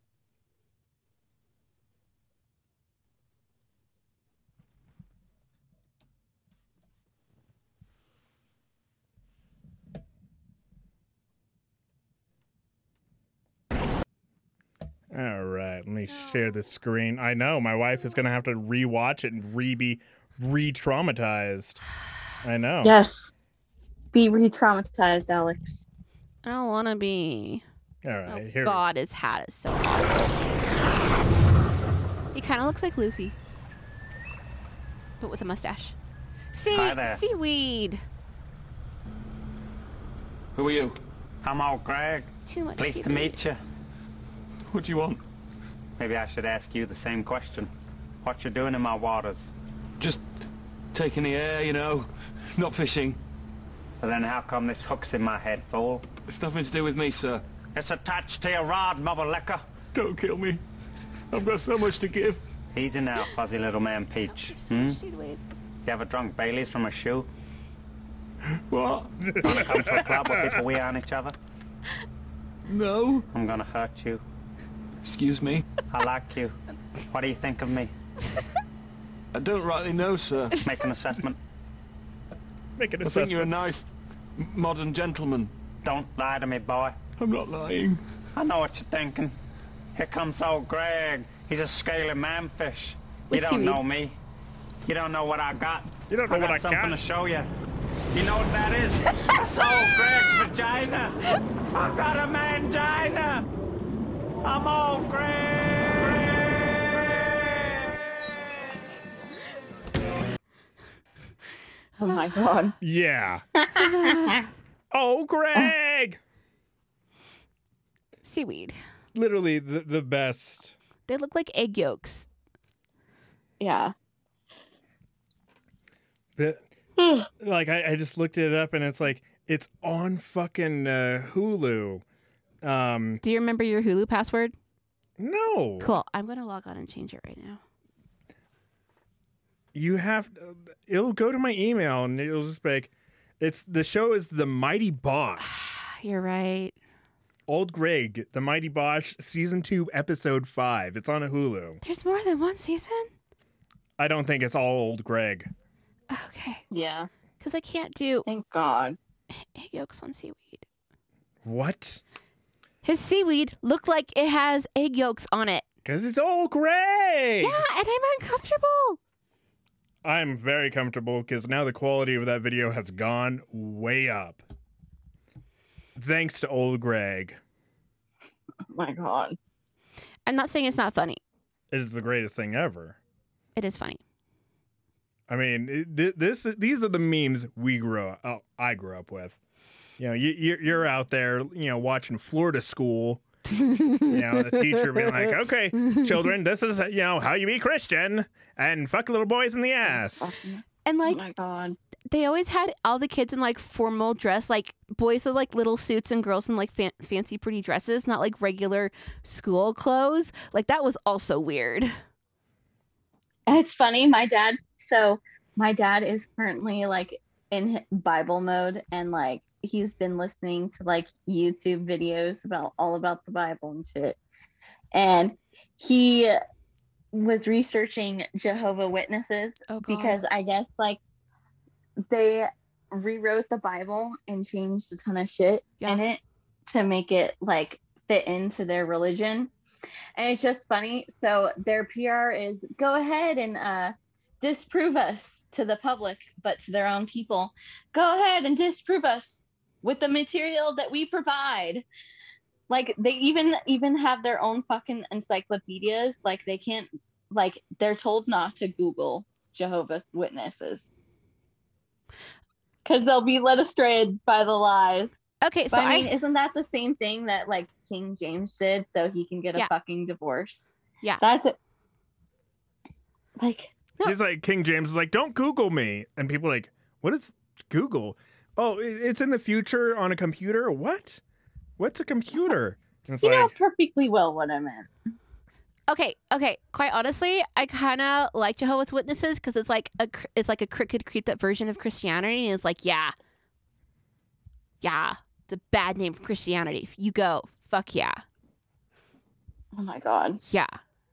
Speaker 3: All right, let me share the screen. I know my wife is gonna have to rewatch it and re be re-traumatized. I know.
Speaker 2: Yes. Be re-traumatized, Alex.
Speaker 1: I don't want to be.
Speaker 3: All right,
Speaker 1: Oh,
Speaker 3: here.
Speaker 1: God, his hat is so awful. He kind of looks like Luffy, but with a mustache. See,
Speaker 5: Hi there.
Speaker 1: seaweed.
Speaker 4: Who are you?
Speaker 5: I'm old Greg.
Speaker 1: Too much
Speaker 5: Pleased to
Speaker 1: seaweed.
Speaker 5: meet you.
Speaker 4: What do you want?
Speaker 5: Maybe I should ask you the same question. What you doing in my waters?
Speaker 4: Just taking the air, you know. Not fishing.
Speaker 5: But then how come this hook's in my head, fool?
Speaker 4: It's nothing to do with me, sir.
Speaker 5: It's attached to your rod, mother liquor.
Speaker 4: Don't kill me. I've got so much to give.
Speaker 5: Easy now, fuzzy little man Peach.
Speaker 1: There's so
Speaker 5: Hmm?
Speaker 1: much seaweed.
Speaker 5: You ever drunk Bailey's from a shoe?
Speaker 4: What?
Speaker 5: Wanna come to a club where people wee on each other?
Speaker 4: No.
Speaker 5: I'm gonna hurt you.
Speaker 4: Excuse me.
Speaker 5: I like you. What do you think of me?
Speaker 4: I don't rightly know, sir.
Speaker 5: Make an assessment.
Speaker 3: Make an
Speaker 4: I think you're a
Speaker 3: assessment.
Speaker 4: nice, m- modern gentleman.
Speaker 5: Don't lie to me, boy.
Speaker 4: I'm not lying.
Speaker 5: I know what you're thinking. Here comes old Greg. He's a scaly manfish. You
Speaker 1: With
Speaker 5: don't
Speaker 1: seaweed.
Speaker 5: know me. You don't know what I got.
Speaker 3: You don't know
Speaker 5: I got
Speaker 3: what I
Speaker 5: something
Speaker 3: got.
Speaker 5: to show you. You know what that is? That's old Greg's vagina. I got a mangina. I'm old Greg.
Speaker 2: Oh my god.
Speaker 3: Yeah. Oh, Greg!
Speaker 1: Seaweed.
Speaker 3: Literally the, the best.
Speaker 1: They look like egg yolks.
Speaker 2: Yeah.
Speaker 3: But, like, I, I just looked it up and it's like, it's on fucking uh, Hulu. Um,
Speaker 1: Do you remember your Hulu password?
Speaker 3: no.
Speaker 1: Cool. I'm going to log on and change it right now.
Speaker 3: You have, it'll go to my email and it'll just be like, it's, the show is The Mighty Bosch.
Speaker 1: You're right.
Speaker 3: Old Greg, The Mighty Bosch, Season two, Episode five. It's on a Hulu.
Speaker 1: There's more than one season?
Speaker 3: I don't think it's all Old Greg.
Speaker 1: Okay.
Speaker 2: Yeah.
Speaker 1: Because I can't do
Speaker 2: Thank God.
Speaker 1: egg yolks on seaweed.
Speaker 3: What?
Speaker 1: His seaweed looked like it has egg yolks on it.
Speaker 3: Because it's Old Greg!
Speaker 1: Yeah, and I'm uncomfortable.
Speaker 3: I'm very comfortable because now the quality of that video has gone way up. Thanks to Old Greg.
Speaker 2: Oh my God.
Speaker 1: I'm not saying it's not funny.
Speaker 3: It is the greatest thing ever.
Speaker 1: It is funny.
Speaker 3: I mean, it, th- this these are the memes we grew up. Oh, I grew up with. You know, you, you're you're out there, you know, watching Florida School. You know, the teacher being like, "Okay, children, this is you know how you be Christian and fuck little boys in the ass."
Speaker 1: And
Speaker 2: Oh
Speaker 1: like
Speaker 2: my God.
Speaker 1: they always had all the kids in like formal dress, like boys in like little suits and girls in like fan- fancy pretty dresses, not like regular school clothes. Like that was also weird.
Speaker 2: It's funny. My dad, so my dad is currently like in h- Bible mode and like he's been listening to like YouTube videos about all about the Bible and shit. And he was researching Jehovah Witnesses
Speaker 1: Oh, God.
Speaker 2: because I guess like they rewrote the Bible and changed a ton of shit
Speaker 1: Yeah.
Speaker 2: in it to make it like fit into their religion. And it's just funny. So their P R is go ahead and uh, disprove us to the public, but to their own people, go ahead and disprove us with the material that we provide. Like they even even have their own fucking encyclopedias. Like they can't, like they're told not to Google Jehovah's Witnesses because they'll be led astray by the lies.
Speaker 1: Okay, so
Speaker 2: But I mean,
Speaker 1: I
Speaker 2: isn't that the same thing that like King James did so he can get a
Speaker 1: Yeah.
Speaker 2: fucking divorce?
Speaker 1: Yeah.
Speaker 2: That's it. Like,
Speaker 1: No.
Speaker 3: He's like, King James is like, don't Google me. And people are like, what is Google? Oh, it- it's in the future on a computer? What? What's a computer? And it's
Speaker 2: you know
Speaker 3: like,
Speaker 2: perfectly well what I meant.
Speaker 1: okay, okay. Quite honestly, I kind of like Jehovah's Witnesses because it's like a cr- it's like a crooked, creeped up version of Christianity, and it's like, yeah, yeah, it's a bad name for Christianity. You go, fuck yeah,
Speaker 2: Oh my god.
Speaker 1: yeah.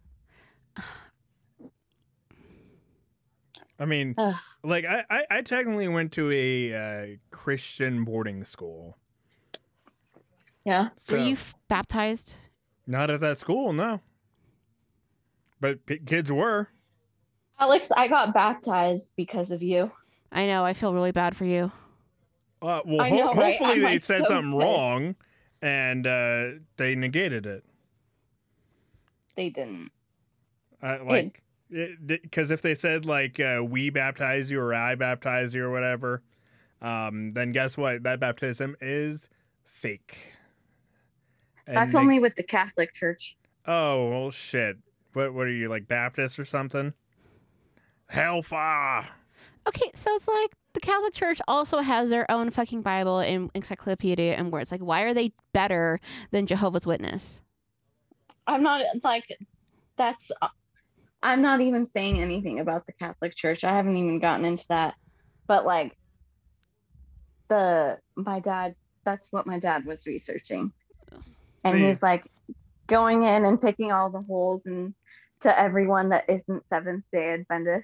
Speaker 3: I mean,
Speaker 2: Ugh.
Speaker 3: like, I, I, I technically went to a uh, Christian boarding school.
Speaker 2: Yeah.
Speaker 3: So,
Speaker 1: Were you f- baptized?
Speaker 3: not at that school, no. But p- kids were.
Speaker 2: Alex, I got baptized because of you.
Speaker 1: I know. I feel really bad for you.
Speaker 3: Uh, well,
Speaker 2: I
Speaker 3: ho-
Speaker 2: know, right?
Speaker 3: hopefully
Speaker 2: I'm,
Speaker 3: they
Speaker 2: like,
Speaker 3: said
Speaker 2: so
Speaker 3: something
Speaker 2: pissed.
Speaker 3: wrong and uh, they negated it.
Speaker 2: They didn't.
Speaker 3: Uh, like, because if they said, like, uh, we baptize you or I baptize you or whatever, um, then guess what? That baptism is fake. And
Speaker 2: That's
Speaker 3: they-
Speaker 2: only with the Catholic Church.
Speaker 3: Oh, well, shit. What, what are you, like, Baptist or something? Hellfire!
Speaker 1: Okay, so it's like the Catholic Church also has their own fucking Bible and encyclopedia and words. Like, why are they better than Jehovah's Witness?
Speaker 2: I'm not like that's I'm not even saying anything about the Catholic Church. I haven't even gotten into that. But like the my dad, that's what my dad was researching. And
Speaker 3: See-
Speaker 2: he's like going in and picking all the holes and to everyone that isn't Seventh Day Adventist.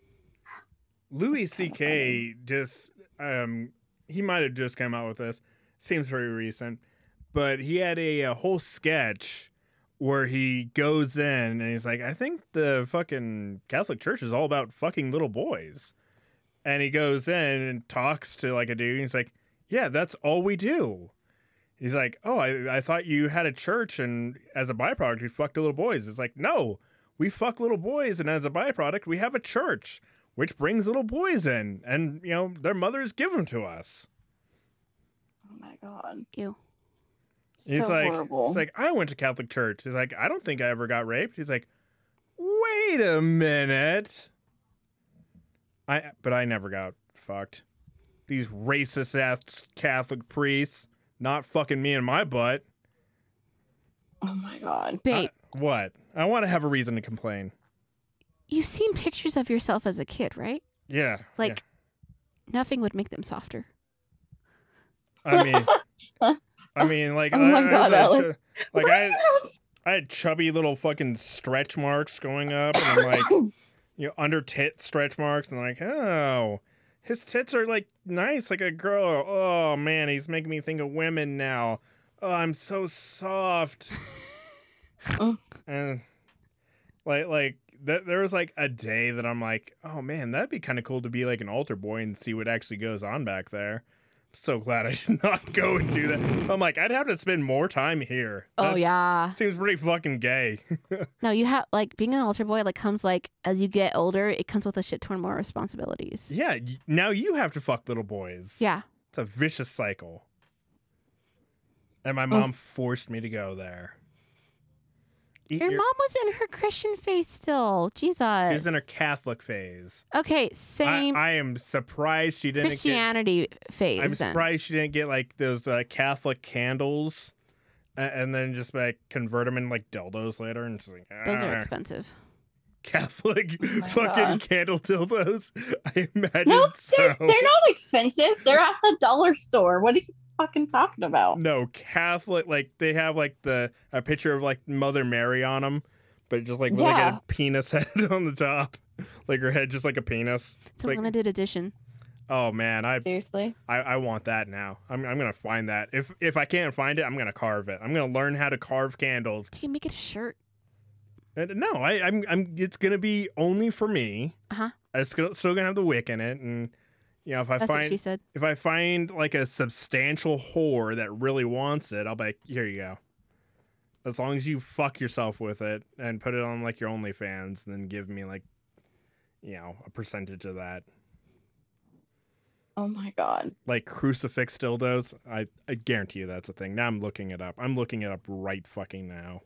Speaker 3: Louis
Speaker 2: It's kinda
Speaker 3: C K just, um, he might have just come out with this. Seems very recent. But he had a, a whole sketch where he goes in and he's like, I think the fucking Catholic Church is all about fucking little boys. And he goes in and talks to like a dude. And he's like, yeah, that's all we do. He's like, oh, I, I thought you had a church and as a byproduct, you fucked little boys. It's like, no, we fuck little boys. And as a byproduct, we have a church, which brings little boys in. And, you know, their mothers give them to us.
Speaker 2: Oh my god.
Speaker 1: You.
Speaker 3: He's
Speaker 2: So
Speaker 3: like,
Speaker 2: horrible.
Speaker 3: he's like, I went to Catholic church. He's like, I don't think I ever got raped. He's like, wait a minute. I, but I never got fucked. These racist ass Catholic priests not fucking me in my butt.
Speaker 2: Oh my god.
Speaker 1: Babe,
Speaker 3: I- what? I want to have a reason to complain.
Speaker 1: you've seen pictures of yourself as a kid, right?
Speaker 3: Yeah.
Speaker 1: Like, nothing would make them softer.
Speaker 3: yeah. I mean, I mean, like,
Speaker 2: Oh my
Speaker 3: I, I
Speaker 2: God,
Speaker 3: was, uh,
Speaker 2: Alex.
Speaker 3: sh- like I, I had chubby little fucking stretch marks going up, and I'm like, you know, under tit stretch marks, and I'm like, oh, his tits are like nice, like a girl. Oh man, he's making me think of women now. Oh, I'm so soft.
Speaker 2: Mm.
Speaker 3: And like, like th- there was like a day that I'm like, oh man, that'd be kind of cool to be like an altar boy and see what actually goes on back there. So glad I did not go and do that. I'm like, I'd have to spend more time here.
Speaker 1: Oh,
Speaker 3: That's-
Speaker 1: yeah.
Speaker 3: Seems pretty fucking gay.
Speaker 1: No, you have, like, being an altar boy, like, comes, like, as you get older, it comes with a shit ton more responsibilities.
Speaker 3: Yeah, y- now you have to fuck little boys.
Speaker 1: Yeah.
Speaker 3: It's a vicious cycle. And my
Speaker 2: Mm.
Speaker 3: mom forced me to go there. Eat
Speaker 1: Your mom was in her Christian faith still. Jesus.
Speaker 3: She's in her Catholic phase.
Speaker 1: Okay,
Speaker 3: I,
Speaker 1: same
Speaker 3: I am surprised she didn't
Speaker 1: Christianity
Speaker 3: get...
Speaker 1: phase
Speaker 3: I'm
Speaker 1: then.
Speaker 3: surprised she didn't get, like, those uh, Catholic candles uh, and then just, like, convert them in, like, dildos later. And just like,
Speaker 1: Those are
Speaker 3: "Ah."
Speaker 1: expensive.
Speaker 3: Catholic
Speaker 2: my
Speaker 3: fucking
Speaker 2: God.
Speaker 3: candle dildos. I imagine
Speaker 2: No,
Speaker 3: so.
Speaker 2: they're, they're not expensive. They're at the dollar store. What are you fucking talking about?
Speaker 3: No, Catholic, like, they have, like, the a picture of, like, Mother Mary on them, but just, like, with, like,
Speaker 2: Yeah.
Speaker 3: a penis head on the top. Like, her head just like a penis.
Speaker 1: It's a
Speaker 3: like,
Speaker 1: limited edition.
Speaker 3: oh, man, I,
Speaker 2: Seriously?
Speaker 3: I I want that now. I'm I'm going to find that. If if I can't find it, I'm going to carve it. I'm going to learn how to carve candles.
Speaker 1: You can make it a shirt.
Speaker 3: And no, I, I'm, I'm, it's going to be only for me.
Speaker 1: Uh-huh.
Speaker 3: It's gonna, still going to have the wick in it. And, you know, if I
Speaker 1: That's what she
Speaker 3: find,
Speaker 1: said.
Speaker 3: if I find, like, a substantial whore that really wants it, I'll be like, here you go. As long as you fuck yourself with it and put it on, like, your OnlyFans, then give me, like, you know, a percentage of that.
Speaker 2: Oh my god.
Speaker 3: Like crucifix dildos. I, I guarantee you that's a thing. Now I'm looking it up. I'm looking it up right fucking now.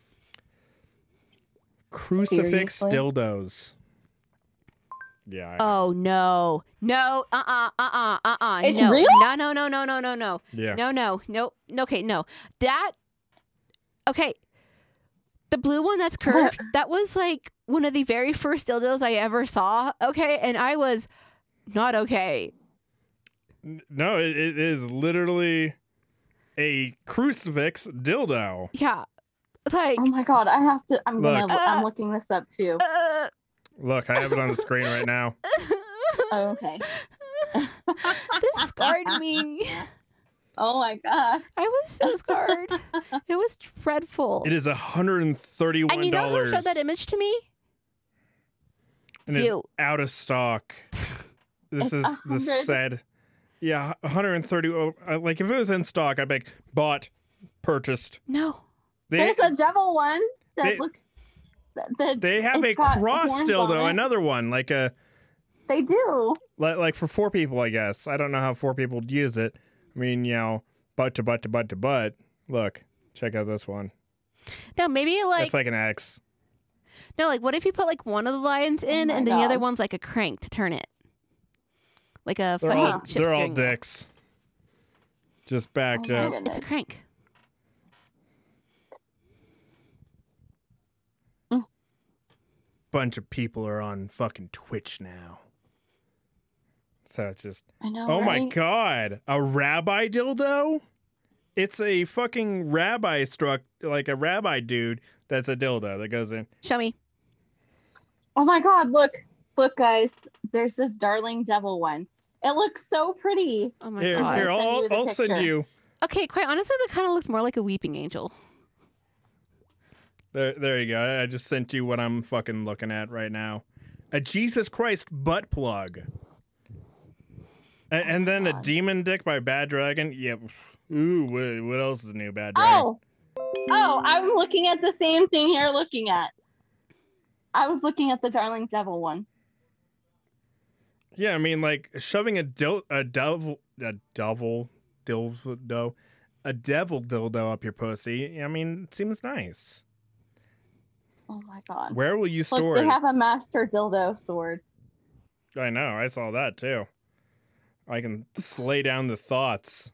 Speaker 3: Crucifix
Speaker 2: Seriously?
Speaker 3: dildos. Yeah. I-
Speaker 1: Oh no, no, uh, uh, uh, uh, uh, uh.
Speaker 2: It's
Speaker 1: no.
Speaker 2: real?
Speaker 1: No, no, no, no, no, no, no,
Speaker 3: yeah.
Speaker 1: no, no, no. Okay, no. That. Okay. The blue one that's curved. That was like one of the very first dildos I ever saw. Okay, and I was not okay.
Speaker 3: N- No, it, it is literally a crucifix dildo.
Speaker 1: Yeah, like.
Speaker 2: Oh my god, I have to I'm gonna
Speaker 3: Look.
Speaker 2: I'm looking this up too.
Speaker 1: Uh,
Speaker 3: Look, I have it on the screen right now.
Speaker 2: Oh, okay.
Speaker 1: this scarred me.
Speaker 2: Oh my god.
Speaker 1: I was so scarred. It was dreadful.
Speaker 3: It is one hundred thirty-one dollars.
Speaker 1: And you know who showed that image to me?
Speaker 3: and it's
Speaker 1: You.
Speaker 3: out of stock. This
Speaker 2: It's
Speaker 3: is
Speaker 2: a
Speaker 3: this
Speaker 2: hundred.
Speaker 3: said, yeah, one hundred thirty. oh, uh, Like if it was in stock, I'd be like, bought, purchased.
Speaker 1: No.
Speaker 3: They
Speaker 2: There's a devil one that
Speaker 3: they-
Speaker 2: looks that, that
Speaker 3: they have a
Speaker 2: it's got
Speaker 3: cross
Speaker 2: horns on
Speaker 3: dildo,
Speaker 2: it.
Speaker 3: another one, like a
Speaker 2: They do.
Speaker 3: like, like for four people, I guess. I don't know how four people would use it. I mean, you know, butt to butt to butt to butt. Look, check out this one.
Speaker 1: No, maybe like,
Speaker 3: It's like an X.
Speaker 1: no, like what if you put like one of the lines in
Speaker 2: Oh my
Speaker 1: and then the other
Speaker 2: God.
Speaker 1: one's like a crank to turn it, like a
Speaker 3: They're
Speaker 1: fucking
Speaker 3: all
Speaker 1: chip
Speaker 3: they're all
Speaker 1: steering wheel.
Speaker 3: dicks. Just backed
Speaker 2: Oh my
Speaker 3: up.
Speaker 2: goodness.
Speaker 1: It's a crank.
Speaker 3: Bunch of people are on fucking Twitch now. So it's just
Speaker 2: I know.
Speaker 3: oh my
Speaker 2: right?
Speaker 3: god, a rabbi dildo? It's a fucking rabbi struck, like a rabbi dude that's a dildo that goes in.
Speaker 1: Show me.
Speaker 2: Oh my god, look. Look guys, there's this darling devil one. It looks so pretty.
Speaker 1: Oh my
Speaker 3: Here,
Speaker 1: god.
Speaker 3: here,
Speaker 2: I'll send
Speaker 3: I'll,
Speaker 2: you the
Speaker 3: I'll send
Speaker 2: picture.
Speaker 3: you.
Speaker 1: Okay, quite honestly, that kind of looked more like a weeping angel.
Speaker 3: There, there you go. I just sent you what I'm fucking looking at right now. A Jesus Christ butt plug. A- and then a
Speaker 2: God.
Speaker 3: demon dick by Bad Dragon. Yep. Ooh, what, what else is new, Bad Dragon?
Speaker 2: Oh. Oh, I'm looking at the same thing you're looking at. I was looking at the darling devil one.
Speaker 3: Yeah, I mean, like shoving a dil- a devil, a devil, dildo, a devil dildo up your pussy. I mean, it seems nice.
Speaker 2: Oh my god.
Speaker 3: Where will you store
Speaker 2: Look, they
Speaker 3: it?
Speaker 2: have a master dildo sword.
Speaker 3: I know. I saw that too. I can slay down the thoughts.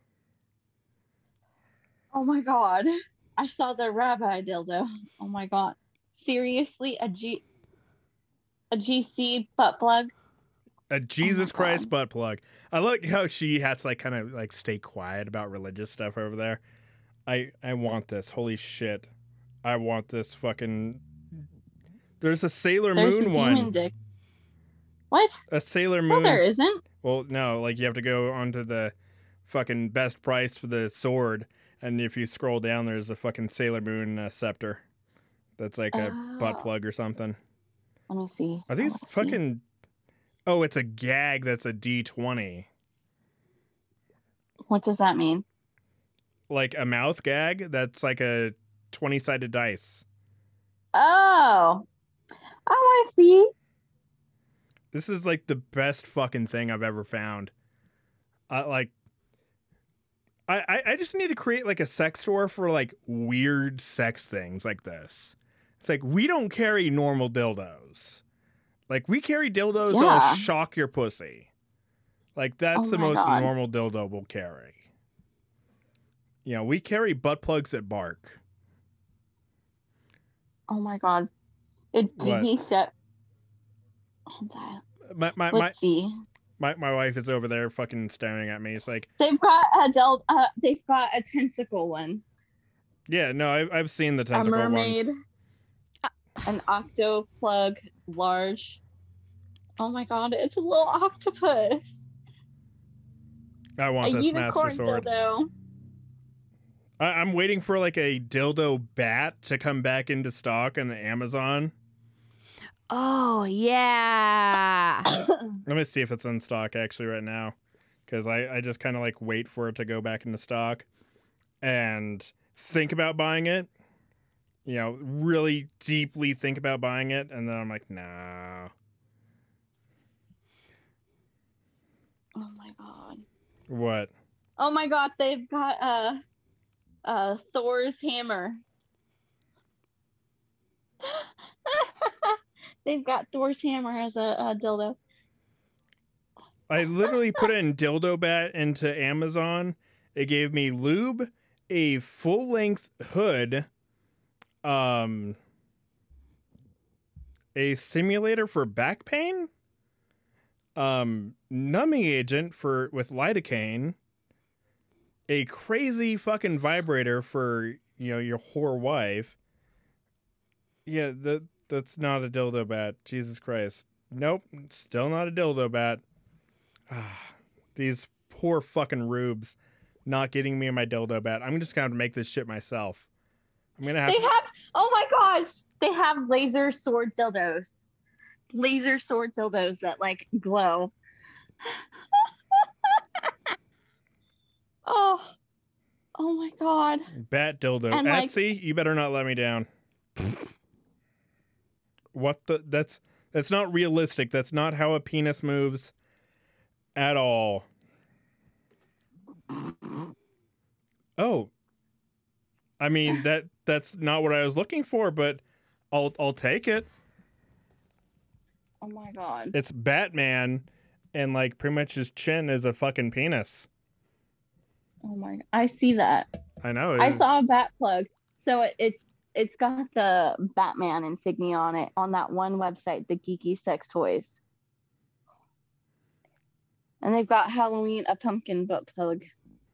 Speaker 2: Oh my god. I saw the rabbi dildo. Oh my god. Seriously, a G a G C butt plug?
Speaker 3: A Jesus
Speaker 2: God.
Speaker 3: Christ butt plug. I like how she has to like kind of like stay quiet about religious stuff over there. I I want this. Holy shit. I want this fucking. There's a Sailor
Speaker 2: There's
Speaker 3: Moon
Speaker 2: the demon
Speaker 3: one.
Speaker 2: dick. What?
Speaker 3: A Sailor
Speaker 2: No,
Speaker 3: Moon.
Speaker 2: there isn't.
Speaker 3: Well, no, like you have to go onto the fucking best price for the sword, and if you scroll down, there's a fucking Sailor Moon uh, scepter. That's like a butt
Speaker 2: Oh.
Speaker 3: plug or something.
Speaker 2: Let me see.
Speaker 3: Are
Speaker 2: I
Speaker 3: these
Speaker 2: wanna see.
Speaker 3: fucking? Oh, it's a gag. That's a D twenty.
Speaker 2: What does that mean?
Speaker 3: Like a mouth gag. That's like a twenty-sided dice.
Speaker 2: Oh. Oh, I see.
Speaker 3: This is like the best fucking thing I've ever found. I like. I, I I just need to create like a sex store for like weird sex things like this. It's like we don't carry normal dildos. Like we carry dildos
Speaker 2: Yeah.
Speaker 3: that'll shock your pussy. Like that's
Speaker 2: Oh
Speaker 3: the
Speaker 2: my
Speaker 3: most
Speaker 2: God.
Speaker 3: normal dildo we'll carry. You know, we carry butt plugs that bark.
Speaker 2: Oh my god. It
Speaker 3: What?
Speaker 2: did me shut. Hentai.
Speaker 3: My my,
Speaker 2: Let's
Speaker 3: my
Speaker 2: see.
Speaker 3: my my wife is over there fucking staring at me. It's like,
Speaker 2: They've got a del- uh, they've got a tentacle one.
Speaker 3: yeah, no, I've I've seen the
Speaker 2: A
Speaker 3: tentacle
Speaker 2: mermaid.
Speaker 3: ones.
Speaker 2: An octo plug large. Oh my god, it's a little octopus.
Speaker 3: I want
Speaker 2: a
Speaker 3: this
Speaker 2: unicorn
Speaker 3: master sword.
Speaker 2: dildo.
Speaker 3: I, I'm waiting for like a dildo bat to come back into stock on the Amazon.
Speaker 1: Oh yeah.
Speaker 3: Let me see if it's in stock actually right now, because I, I just kind of like wait for it to go back into stock and think about buying it. You know, really deeply think about buying it, and then I'm like, nah.
Speaker 2: Oh my god.
Speaker 3: What?
Speaker 2: Oh my god, they've got uh uh Thor's hammer. They've got Thor's hammer as a, a dildo.
Speaker 3: I literally put in dildo bat into Amazon. It gave me lube, a full length hood, um, a simulator for back pain, um, numbing agent for with lidocaine, a crazy fucking vibrator for, you know, your whore wife. Yeah, that that's not a dildo bat. Jesus Christ. Nope, still not a dildo bat. Ah, these poor fucking rubes not getting me my dildo bat. I'm just gonna have to make this shit myself. I'm gonna have
Speaker 2: They
Speaker 3: to...
Speaker 2: have, oh my gosh, they have laser sword dildos. Laser sword dildos that like glow. oh, oh my god.
Speaker 3: Bat dildo.
Speaker 2: And, like-
Speaker 3: Etsy, you better not let me down. What the? That's that's not realistic. That's not how a penis moves at all. Oh, I mean that that's not what I was looking for, but I'll I'll take it.
Speaker 2: Oh my god.
Speaker 3: It's Batman, and like pretty much his chin is a fucking penis.
Speaker 2: Oh my, I see that.
Speaker 3: I know.
Speaker 2: I
Speaker 3: it's-
Speaker 2: saw a bat plug. So it, it's it's got the Batman insignia on it on that one website, the Geeky Sex Toys. And they've got Halloween, a pumpkin butt plug.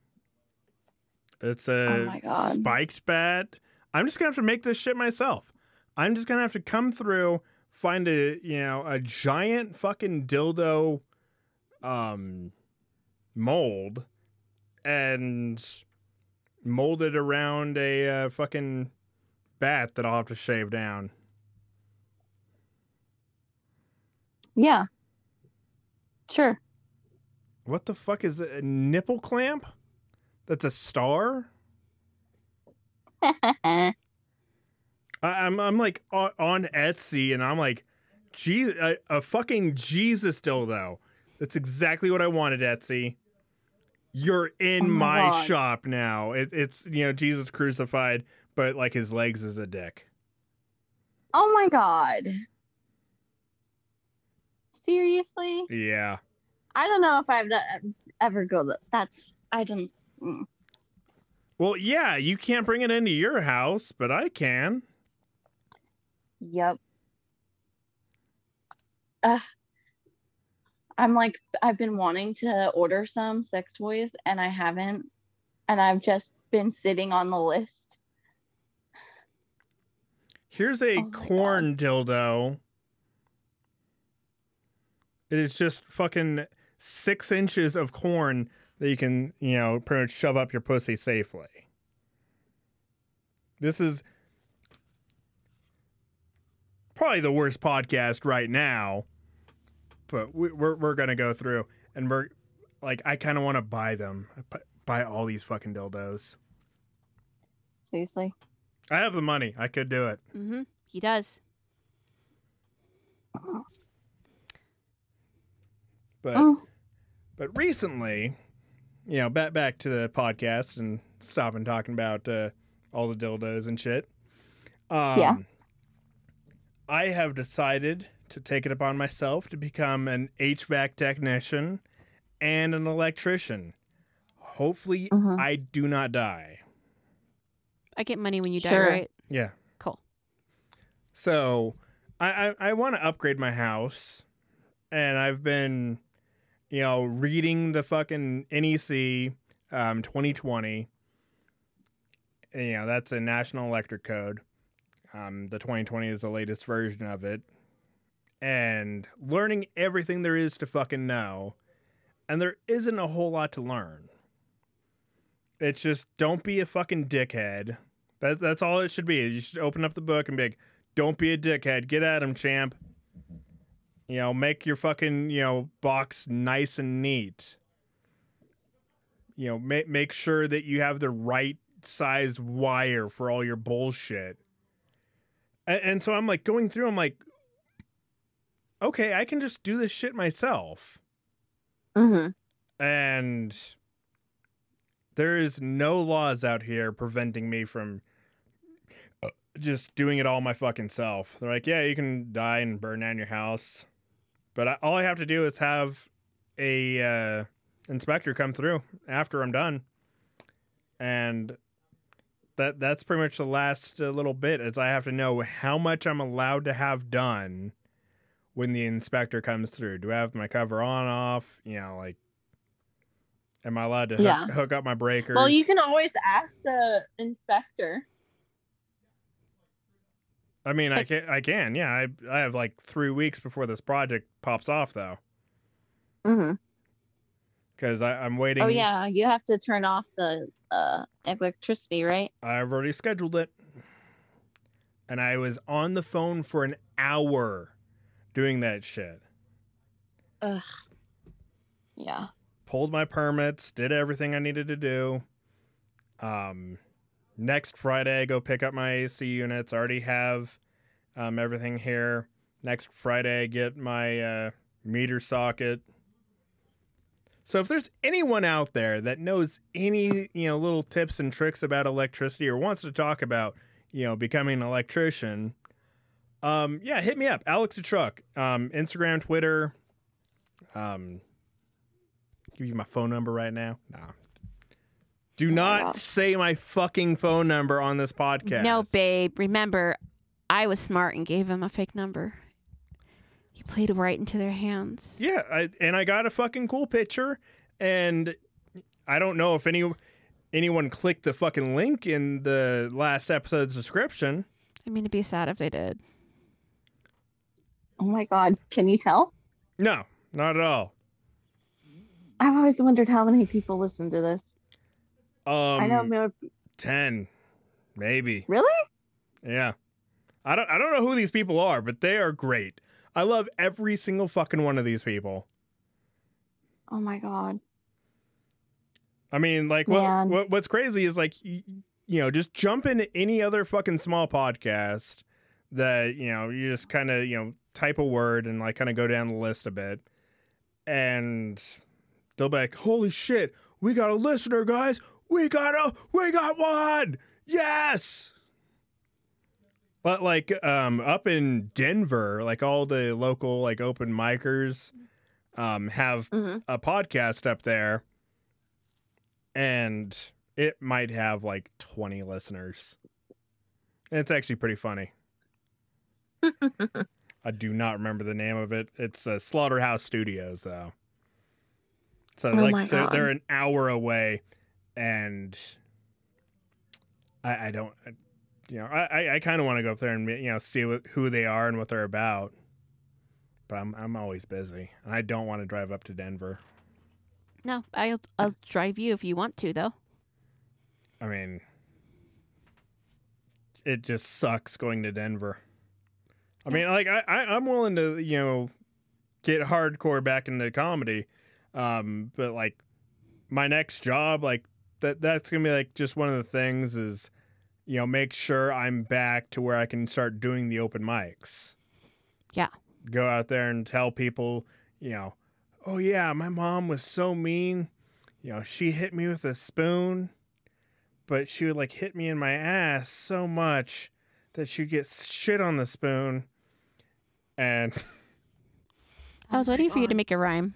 Speaker 3: It's
Speaker 2: Oh
Speaker 3: a
Speaker 2: my God.
Speaker 3: spiked bat. I'm just gonna have to make this shit myself. I'm just gonna have to come through, find a you know a giant fucking dildo, um, mold, and mold it around a uh, fucking bat that I'll have to shave down.
Speaker 2: Yeah. Sure.
Speaker 3: What the fuck is it? A nipple clamp? That's a star? I, I'm I'm like on, on Etsy and I'm like, Jesus, a, a fucking Jesus dildo. That's exactly what I wanted, Etsy. You're in
Speaker 2: Oh my
Speaker 3: my
Speaker 2: God.
Speaker 3: shop now. It, it's you know Jesus crucified, but like his legs is a dick.
Speaker 2: Oh my god. Seriously?
Speaker 3: Yeah.
Speaker 2: I don't know if I've do- ever go that. That's I don't. Mm.
Speaker 3: Well, yeah, you can't bring it into your house, but I can.
Speaker 2: Yep. Uh, I'm like I've been wanting to order some sex toys and I haven't, and I've just been sitting on the list.
Speaker 3: Here's a
Speaker 2: Oh my
Speaker 3: corn dildo. It is just fucking six inches of corn that you can, you know, pretty much shove up your pussy safely. This is probably the worst podcast right now, but we, we're we're gonna go through and we're like, I kind of want to buy them, buy all these fucking dildos.
Speaker 2: Seriously.
Speaker 3: I have the money. I could do it.
Speaker 1: Mm-hmm. He does.
Speaker 3: But
Speaker 2: Oh.
Speaker 3: but recently, you know, back back to the podcast and stopping talking about uh, all the dildos and shit. Um,
Speaker 2: Yeah.
Speaker 3: I have decided to take it upon myself to become an H V A C technician and an electrician. Hopefully,
Speaker 2: Mhm.
Speaker 3: I do not die.
Speaker 1: I get money when you die,
Speaker 2: Sure.
Speaker 1: right?
Speaker 3: Yeah.
Speaker 1: Cool.
Speaker 3: So I I, I want to upgrade my house, and I've been, you know, reading the fucking N E C um, twenty twenty. And, you know, that's a National Electric Code. Um, the twenty twenty is the latest version of it. And learning everything there is to fucking know. And there isn't a whole lot to learn. It's just don't be a fucking dickhead. That, that's all it should be. You should open up the book and be like, don't be a dickhead. Get at him, champ. You know, make your fucking, you know, box nice and neat. You know, make make sure that you have the right sized wire for all your bullshit. And, and so I'm like going through, I'm like, okay, I can just do this shit myself.
Speaker 2: Mm-hmm.
Speaker 3: And there is no laws out here preventing me from just doing it all my fucking self. They're like, yeah, you can die and burn down your house, but I, all I have to do is have a uh, inspector come through after I'm done, and that that's pretty much the last uh, little bit. Is I have to know how much I'm allowed to have done when the inspector comes through. Do I have my cover on, off? You know, like, am I allowed to hook,
Speaker 2: Yeah.
Speaker 3: hook up my breakers?
Speaker 2: Well, you can always ask the inspector.
Speaker 3: I mean, I can. I can. Yeah, I I have like three weeks before this project pops off, though,
Speaker 2: Mm-hmm.
Speaker 3: because I'm waiting.
Speaker 2: Oh yeah, you have to turn off the uh, electricity, right?
Speaker 3: I've already scheduled it, and I was on the phone for an hour doing that shit.
Speaker 2: Ugh. Yeah.
Speaker 3: Pulled my permits, did everything I needed to do. Um, next Friday, I go pick up my A C units. I already have um, everything here. Next Friday, I get my uh, meter socket. So if there's anyone out there that knows any, you know, little tips and tricks about electricity or wants to talk about, you know, becoming an electrician, um, yeah, hit me up. Alex the Truck. Um, Instagram, Twitter. Um, give you my phone number right now. Nah. Do not
Speaker 2: wow.
Speaker 3: say my fucking phone number on this podcast.
Speaker 1: No, babe. Remember, I was smart and gave him a fake number. You played right into their hands.
Speaker 3: Yeah, I, and I got a fucking cool picture, and I don't know if any anyone clicked the fucking link in the last episode's description.
Speaker 1: I mean, it'd be sad if they did.
Speaker 2: Oh my God, can you tell?
Speaker 3: No, not at all.
Speaker 2: I've always wondered how many people listen to this.
Speaker 3: Um,
Speaker 2: I know more.
Speaker 3: ten, maybe.
Speaker 2: Really?
Speaker 3: Yeah, I don't I don't know who these people are, but they are great. I love every single fucking one of these people.
Speaker 2: Oh my God.
Speaker 3: I mean, like, what,
Speaker 2: Man.
Speaker 3: what what's crazy is, like, you, you know, just jump into any other fucking small podcast that, you know, you just kind of, you know, type a word and, like, kind of go down the list a bit. And they'll be like, holy shit, we got a listener, guys. We got a, we got one. Yes. But, like, um, up in Denver, like, all the local, like, open micers um, have
Speaker 2: Mm-hmm.
Speaker 3: a podcast up there, and it might have, like, twenty listeners. And it's actually pretty funny. I do not remember the name of it. It's uh, Slaughterhouse Studios, though. So,
Speaker 2: Oh my
Speaker 3: like, they're,
Speaker 2: God.
Speaker 3: they're an hour away, and I, I don't... I, You know, I, I, I kind of want to go up there and, you know, see what, who they are and what they're about. But I'm I'm always busy. And I don't want to drive up to Denver.
Speaker 1: No, I'll I'll drive you if you want to, though.
Speaker 3: I mean, it just sucks going to Denver. I mean, like, I, I, I'm willing to, you know, get hardcore back into comedy. Um, but, like, my next job, like, that that's going to be, like, just one of the things is, you know, make sure I'm back to where I can start doing the open mics.
Speaker 1: Yeah.
Speaker 3: Go out there and tell people, you know, oh yeah, my mom was so mean. You know, she hit me with a spoon, but she would, like, hit me in my ass so much that she'd get shit on the spoon. And
Speaker 1: I was waiting for you to make a rhyme.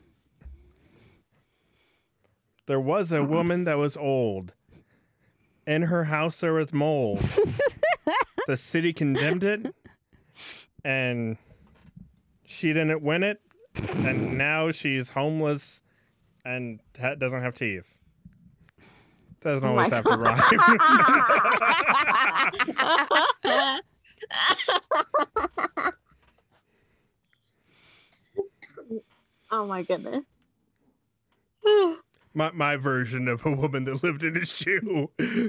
Speaker 3: there was a woman that was old. In her house there was mold. The city condemned it, and she didn't win it, and now she's homeless and ha- doesn't have teeth. Doesn't
Speaker 2: Oh
Speaker 3: always
Speaker 2: my
Speaker 3: have to rhyme.
Speaker 2: Oh my goodness.
Speaker 3: my my version of a woman that lived in a shoe.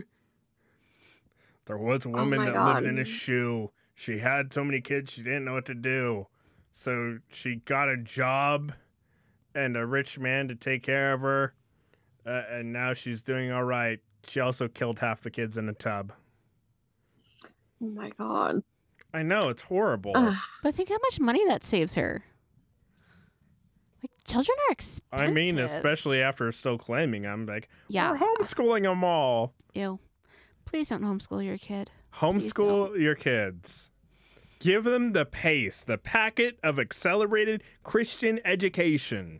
Speaker 3: There was a woman
Speaker 2: my
Speaker 3: that
Speaker 2: God.
Speaker 3: lived in a shoe. She had so many kids she didn't know what to do. So she got a job and a rich man to take care of her. Uh, and now she's doing all right. She also killed half the kids in a tub.
Speaker 2: Oh my God.
Speaker 3: I know, it's horrible.
Speaker 2: Ugh.
Speaker 1: But think how much money that saves her. Like children are expensive.
Speaker 3: I mean, especially after still claiming I'm like,
Speaker 1: Yeah.
Speaker 3: we're homeschooling them all.
Speaker 1: Ew. Please don't homeschool your kid.
Speaker 3: Homeschool your kids. Give them the PACE, the packet of accelerated Christian education.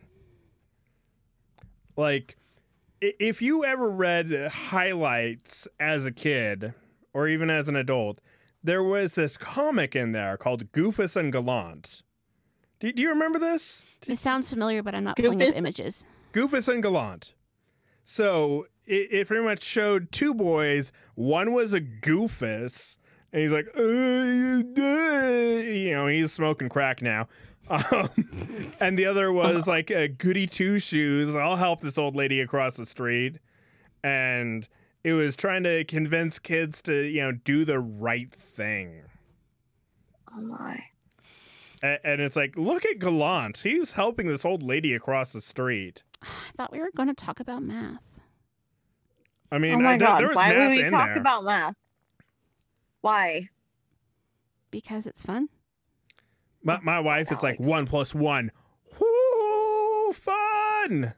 Speaker 3: Like, i- if you ever read highlights as a kid or even as an adult, there was this comic in there called Goofus and Gallant. Do, do you remember this?
Speaker 1: It sounds familiar, but I'm not pulling up
Speaker 2: Goofus?
Speaker 1: images.
Speaker 3: Goofus and Gallant. So it, it pretty much showed two boys. One was a Goofus, and he's like, uh, you know, he's smoking crack now. Um, and the other was like a goody two shoes. I'll help this old lady across the street. And it was trying to convince kids to, you know, do the right thing.
Speaker 2: Oh my.
Speaker 3: And, and it's like, look at Gallant. He's helping this old lady across the street.
Speaker 1: I thought we were going to talk about math.
Speaker 3: I mean,
Speaker 2: Oh my
Speaker 3: I, there,
Speaker 2: god.
Speaker 3: there was
Speaker 2: Why
Speaker 3: math
Speaker 2: would we
Speaker 3: in
Speaker 2: talk
Speaker 3: there.
Speaker 2: about math? Why?
Speaker 1: Because it's fun.
Speaker 3: My, my wife, it's like
Speaker 2: Alex.
Speaker 3: one plus one. Whoo, fun!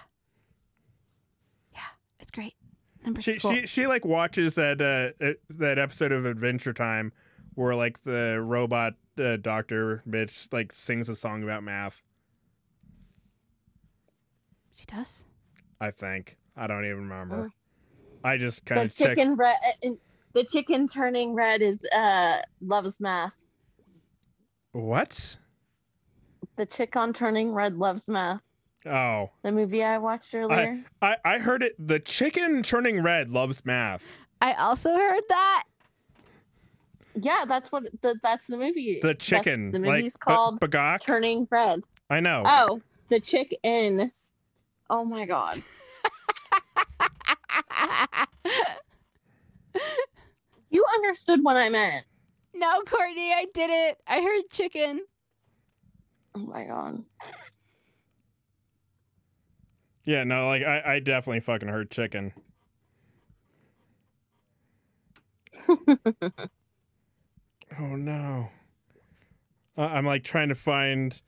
Speaker 1: Yeah, it's great. Number
Speaker 3: She
Speaker 1: cool.
Speaker 3: she she like watches that uh, uh, that episode of Adventure Time where like the robot uh, doctor bitch like sings a song about math.
Speaker 1: She does.
Speaker 3: I think I don't even remember.
Speaker 2: Mm.
Speaker 3: I just kind
Speaker 2: The
Speaker 3: of checked.
Speaker 2: chicken red. The chicken turning red is uh loves math.
Speaker 3: What?
Speaker 2: The chicken turning red loves math.
Speaker 3: Oh,
Speaker 2: The movie I watched earlier.
Speaker 3: I I heard it. The chicken turning red loves math.
Speaker 1: I also heard that.
Speaker 2: Yeah, that's what the, that's the movie.
Speaker 3: The
Speaker 2: That's-
Speaker 3: chicken,
Speaker 2: the
Speaker 3: like
Speaker 2: movie's called
Speaker 3: B- Bagak.
Speaker 2: Turning Red.
Speaker 3: I know.
Speaker 2: Oh, the chicken. Oh my god. You understood what I meant.
Speaker 1: No, Courtney, I did it. I heard chicken.
Speaker 2: Oh my god.
Speaker 3: Yeah, no, like I, I definitely fucking heard chicken. Oh no. Uh, I'm like trying to find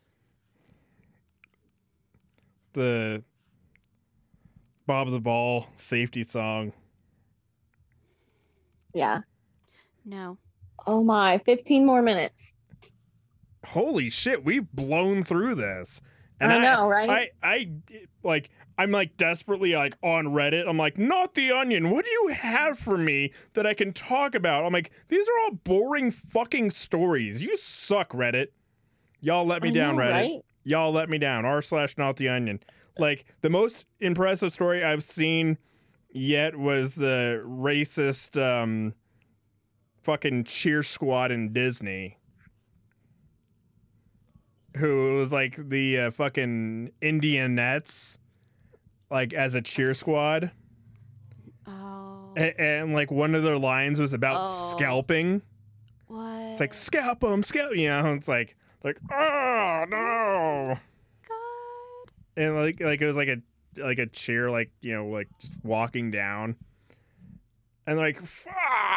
Speaker 3: the Bob the Ball safety song.
Speaker 2: Yeah.
Speaker 1: No.
Speaker 2: Oh my, fifteen more minutes.
Speaker 3: Holy shit, we've blown through this.
Speaker 2: I know, right?
Speaker 3: I, I, like, I'm like desperately like on Reddit. I'm like, not the Onion. What do you have for me that I can talk about? I'm like, these are all boring fucking stories. You suck, Reddit. Y'all let me
Speaker 2: I
Speaker 3: down,
Speaker 2: know,
Speaker 3: Reddit.
Speaker 2: right?
Speaker 3: Y'all let me down. R slash not the Onion. Like, the most impressive story I've seen yet was the racist um, fucking cheer squad in Disney. Who was like the uh, fucking Indianettes, like as a cheer squad.
Speaker 1: Oh.
Speaker 3: A- and like one of their lines was about
Speaker 1: Oh.
Speaker 3: scalping.
Speaker 1: What?
Speaker 3: It's like, scalp them, scalp, you know, it's like, like, oh no.
Speaker 1: God.
Speaker 3: And like, like it was like a, like a cheer, like, you know, like just walking down. And like, fuck.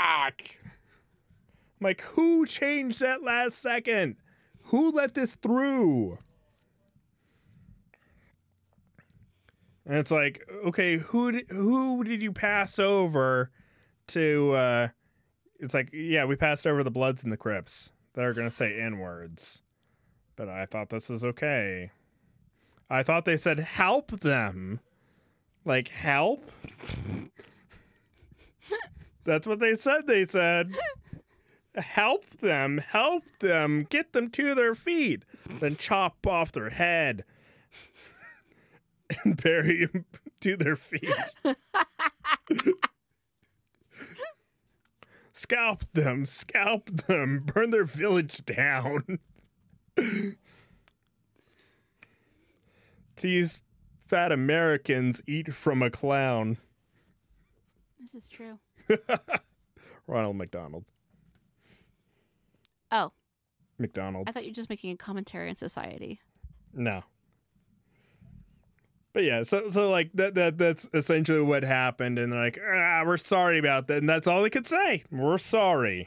Speaker 3: I'm like, who changed that last second? Who let this through? And it's like, okay, who did, who did you pass over to, uh, it's like, yeah, we passed over the Bloods and the Crips that are going to say N-words. But I thought this was okay. I thought they said help them. Like, help? That's what they said. They said, help them, help them, get them to their feet, then chop off their head and bury them to their feet. Scalp them, scalp them, burn their village down. These fat Americans eat from a clown.
Speaker 1: This is true.
Speaker 3: Ronald McDonald.
Speaker 1: Oh,
Speaker 3: McDonald's.
Speaker 1: I thought you were just making a commentary on society.
Speaker 3: No. But yeah, so so like that that that's essentially what happened, and they're like, ah, we're sorry about that, and that's all they could say. We're sorry.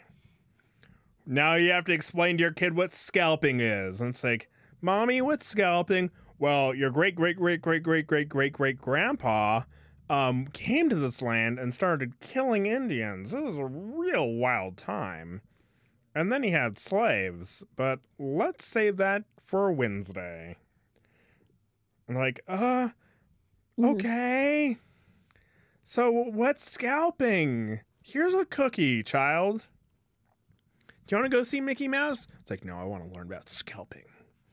Speaker 3: Now you have to explain to your kid what scalping is, and it's like, mommy, what's scalping? well, your great great great great great great great great grandpa um came to this land and started killing Indians. It was a real wild time. And then he had slaves, but let's save that for Wednesday. I'm like, uh, okay. So what's scalping? Here's a cookie, child. Do you want to go see Mickey Mouse? It's like, no, I want to learn about scalping.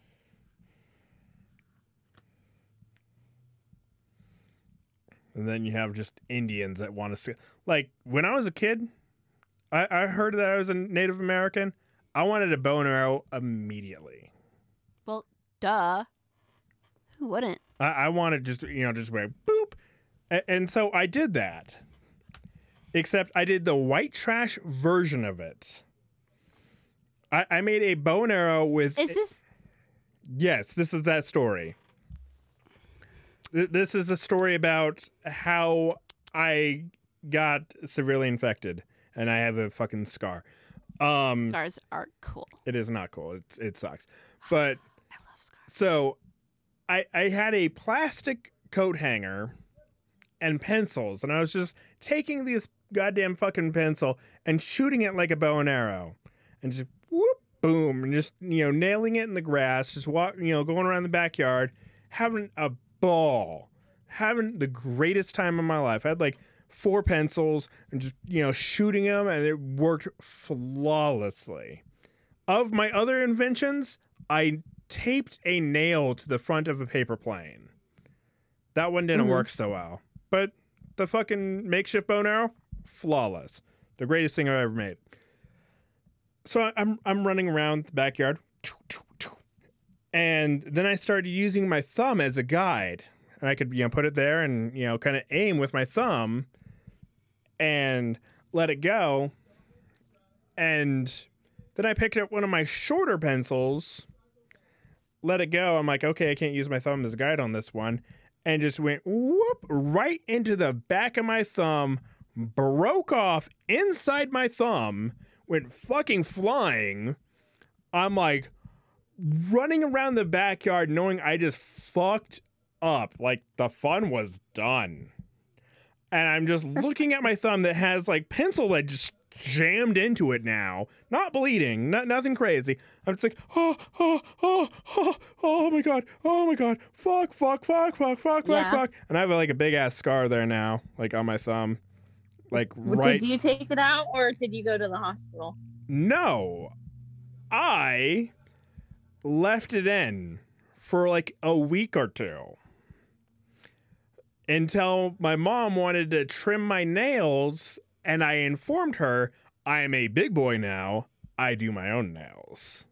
Speaker 3: And then you have just Indians that want to see. Like, when I was a kid, I, I heard that I was a Native American. I wanted a bow and arrow immediately.
Speaker 1: Well, duh. Who wouldn't?
Speaker 3: I, I wanted just, you know, just like, boop. And, and so I did that. Except I did the white trash version of it. I, I made a bow and arrow with...
Speaker 1: Is this...
Speaker 3: Yes, this is that story. Th- This is a story about how I got severely infected. And I have a fucking scar. Um,
Speaker 1: Scars are cool.
Speaker 3: it is not cool. It's, it sucks. But
Speaker 1: I love scars.
Speaker 3: so I, I had a plastic coat hanger and pencils. And I was just taking this goddamn fucking pencil and shooting it like a bow and arrow. And just whoop, boom. And just, you know, nailing it in the grass. Just walk, you know, going around the backyard. Having a ball. Having the greatest time of my life. I had like four pencils and just, you know, shooting them, and it worked flawlessly. Of my other inventions, I taped a nail to the front of a paper plane. That one didn't
Speaker 2: Mhm.
Speaker 3: work so well. But the fucking makeshift bow and arrow, flawless. The greatest thing I've ever made. So I'm I'm running around the backyard, and then I started using my thumb as a guide. And I could, you know, put it there and, you know, kind of aim with my thumb and let it go. And then I picked up one of my shorter pencils, let it go. I'm like, okay, I can't use my thumb as a guide on this one. And just went whoop right into the back of my thumb, broke off inside my thumb, went fucking flying. I'm like running around the backyard knowing I just fucked up. Like, the fun was done. And I'm just looking at my thumb that has like pencil lead just jammed into it now, not bleeding, not nothing crazy. I'm just like, oh, oh, oh, oh, oh my god, oh my god, fuck, fuck, fuck, fuck, fuck,
Speaker 2: Yeah.
Speaker 3: fuck, fuck. And I have like a big ass scar there now, like on my thumb. Like right.
Speaker 2: Did you take it out or did you go to the hospital?
Speaker 3: No, I left it in for like a week or two until my mom wanted to trim my nails, and I informed her I am a big boy now. I do my own nails.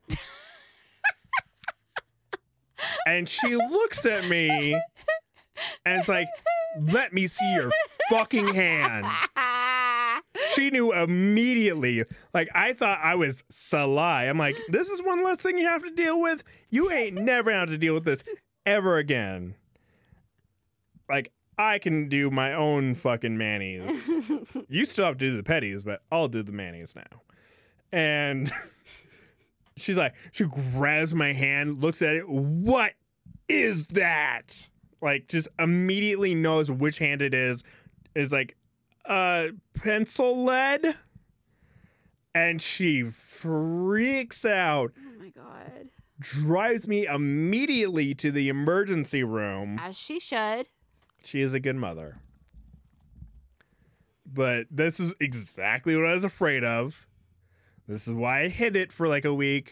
Speaker 3: And she looks at me and it's like, let me see your fucking hand. She knew immediately. Like, I thought I was Salai. I'm like, this is one less thing you have to deal with. You ain't never have to deal with this ever again. Like, I can do my own fucking manis. You still have to do the petties, but I'll do the manis now. And she's like, she grabs my hand, looks at it. What is that? Like, just immediately knows which hand it is. Is like, uh, pencil lead? And she freaks out.
Speaker 1: Oh my god.
Speaker 3: Drives me immediately to the emergency room.
Speaker 1: As she should.
Speaker 3: She is a good mother. But this is exactly what I was afraid of. This is why I hid it for like a week.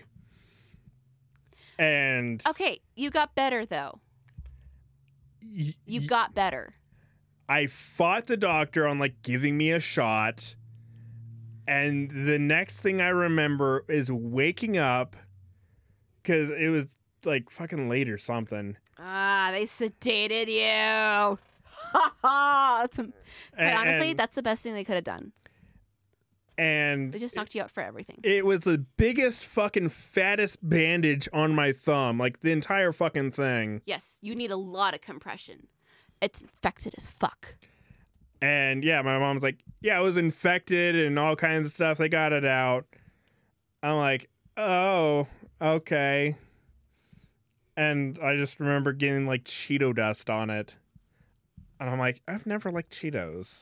Speaker 3: And
Speaker 1: Okay, you got better though.
Speaker 3: y-
Speaker 1: You
Speaker 3: y-
Speaker 1: got better.
Speaker 3: I fought the doctor on like giving me a shot. And the next thing I remember is waking up because it was like fucking late or something.
Speaker 1: Ah, they sedated you. Ha ha. That's quite
Speaker 3: And-
Speaker 1: honestly,
Speaker 3: and-
Speaker 1: that's the best thing they could have done.
Speaker 3: And
Speaker 1: They just knocked you out for everything.
Speaker 3: it was the biggest fucking fattest bandage on my thumb, like the entire fucking thing.
Speaker 1: Yes, you need a lot of compression. It's infected as fuck.
Speaker 3: And yeah, my mom's like, yeah, it was infected and all kinds of stuff. They got it out. I'm like, oh, okay. and I just remember getting like Cheeto dust on it. And I'm like, I've never liked Cheetos.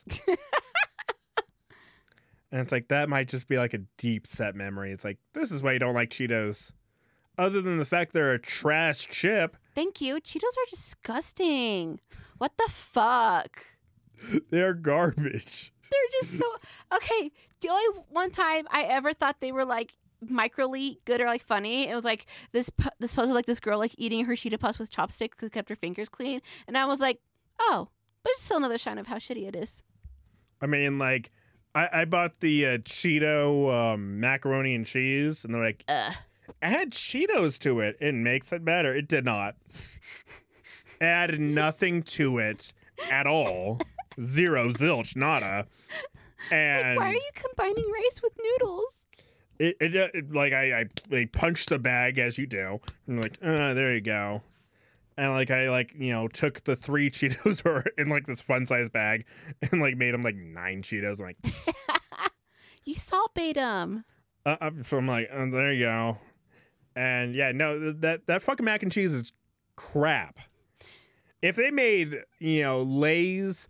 Speaker 3: And it's like, that might just be like a deep set memory. It's like, this is why you don't like Cheetos. Other than the fact they're a trash chip.
Speaker 1: Thank you. Cheetos are disgusting. What the fuck?
Speaker 3: They're garbage.
Speaker 1: They're just so... Okay, the only one time I ever thought they were like microly good or like funny, it was like this pu- this post of like this girl like eating her Cheeto Puffs with chopsticks who kept her fingers clean. And I was like, oh, but it's still another sign of how shitty it is.
Speaker 3: I mean, like, I, I bought the uh, Cheeto um, macaroni and cheese, and they're like,
Speaker 1: Ugh.
Speaker 3: add Cheetos to it. It makes it better. It did not. Added nothing to it at all. Zero, zilch, nada. And
Speaker 1: Like, why are you combining rice with noodles?
Speaker 3: it, it, it like I, I they punched the bag as you do, and like, uh, there you go. And like I like you know took the three Cheetos or in like this fun size bag and like made them like nine Cheetos. I'm like,
Speaker 1: You salt bait them.
Speaker 3: uh, uh, so I'm like, oh, there you go. And yeah, no, that that fucking mac and cheese is crap. If they made you know Lay's,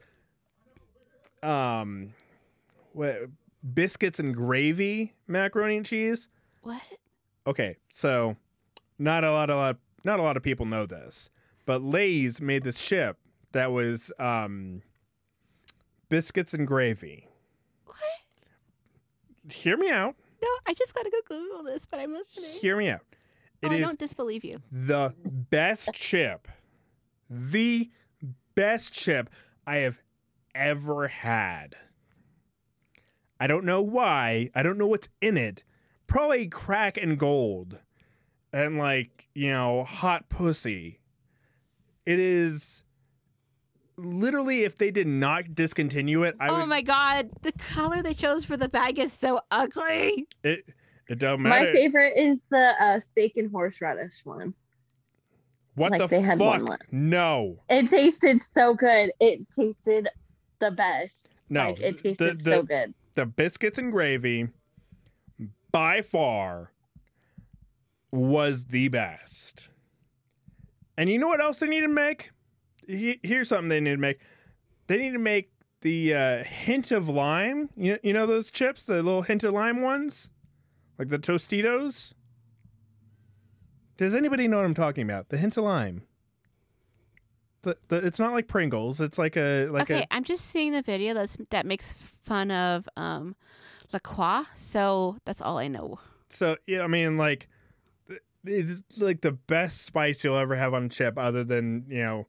Speaker 3: um, what biscuits and gravy macaroni and cheese.
Speaker 1: What?
Speaker 3: Okay, so not a lot, a lot, not a lot of people know this, but Lay's made this chip that was um, biscuits and gravy.
Speaker 1: What?
Speaker 3: Hear me out.
Speaker 1: No, I just gotta go Google this, but I'm listening.
Speaker 3: Hear me out. It
Speaker 1: oh, I
Speaker 3: is
Speaker 1: don't disbelieve you.
Speaker 3: the best chip, the best chip I have ever had. I don't know why. I don't know what's in it. Probably crack and gold. And like, you know, hot pussy. It is literally, if they did not discontinue it, I
Speaker 1: oh
Speaker 3: would.
Speaker 1: my god, the color they chose for the bag is so ugly.
Speaker 3: It it don't matter.
Speaker 2: My favorite is the uh, steak and horseradish one.
Speaker 3: What
Speaker 2: like
Speaker 3: the
Speaker 2: they had
Speaker 3: fuck?
Speaker 2: one left.
Speaker 3: No.
Speaker 2: It tasted so good. It tasted the best.
Speaker 3: No,
Speaker 2: Like, it
Speaker 3: the-
Speaker 2: tasted
Speaker 3: the-
Speaker 2: so good.
Speaker 3: The biscuits and gravy, by far, was the best. And you know what else they need to make? He- Here's something they need to make. They need to make the uh, hint of lime. You, you know those chips, the little hint of lime ones? Like the Tostitos? Does anybody know what I'm talking about? The hint of lime. The, the, it's not like Pringles. It's like a like
Speaker 1: okay,
Speaker 3: a
Speaker 1: I'm just seeing the video that's that makes fun of um, La Croix, so that's all I know.
Speaker 3: So yeah, I mean, like, it's like the best spice you'll ever have on a chip, other than you know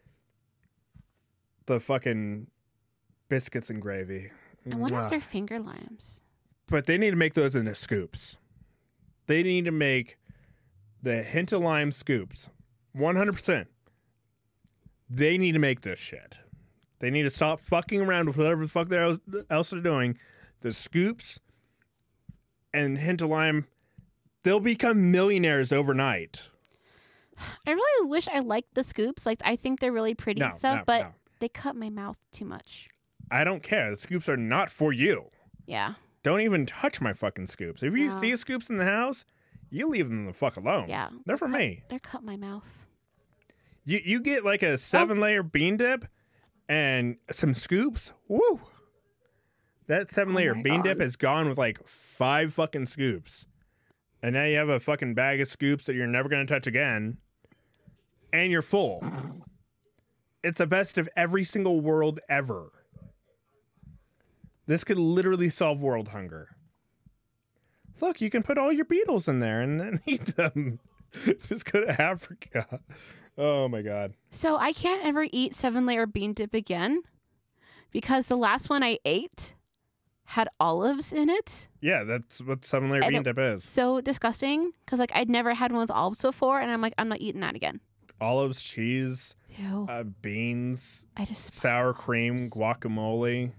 Speaker 3: the fucking biscuits and gravy.
Speaker 1: I wonder
Speaker 3: Mwah.
Speaker 1: if they're finger limes.
Speaker 3: But they need to make those into scoops. They need to make the hint of lime scoops, one hundred percent. They need to make this shit. They need to stop fucking around with whatever the fuck they're else they're doing. The scoops and hint of lime, they'll become millionaires overnight.
Speaker 1: I really wish I liked the scoops. Like, I think they're really pretty
Speaker 3: No,
Speaker 1: and stuff,
Speaker 3: no,
Speaker 1: but
Speaker 3: no.
Speaker 1: they cut my mouth too much.
Speaker 3: I don't care. The scoops are not for you.
Speaker 1: Yeah.
Speaker 3: Don't even touch my fucking scoops. If you
Speaker 1: No.
Speaker 3: see scoops in the house, you leave them the fuck alone.
Speaker 1: Yeah.
Speaker 3: They're for
Speaker 1: cut,
Speaker 3: me.
Speaker 1: They're cut my mouth.
Speaker 3: You you get like a seven layer bean dip and some scoops. Woo! That seven layer
Speaker 2: Oh my
Speaker 3: bean dip
Speaker 2: God.
Speaker 3: is gone with like five fucking scoops. And now you have a fucking bag of scoops that you're never going to touch again. And you're full. It's the best of every single world ever. This could literally solve world hunger. Look, you can put all your beetles in there and then eat them. Just go to Africa. Oh my God.
Speaker 1: So I can't ever eat seven layer bean dip again because the last one I ate had olives in it.
Speaker 3: Yeah, that's what seven layer
Speaker 1: And
Speaker 3: bean
Speaker 1: it-
Speaker 3: dip is.
Speaker 1: So disgusting because like I'd never had one with olives before, and I'm like, I'm not eating that again.
Speaker 3: Olives, cheese,
Speaker 1: Ew.
Speaker 3: uh, beans,
Speaker 1: I despise
Speaker 3: sour cream,
Speaker 1: olives.
Speaker 3: guacamole.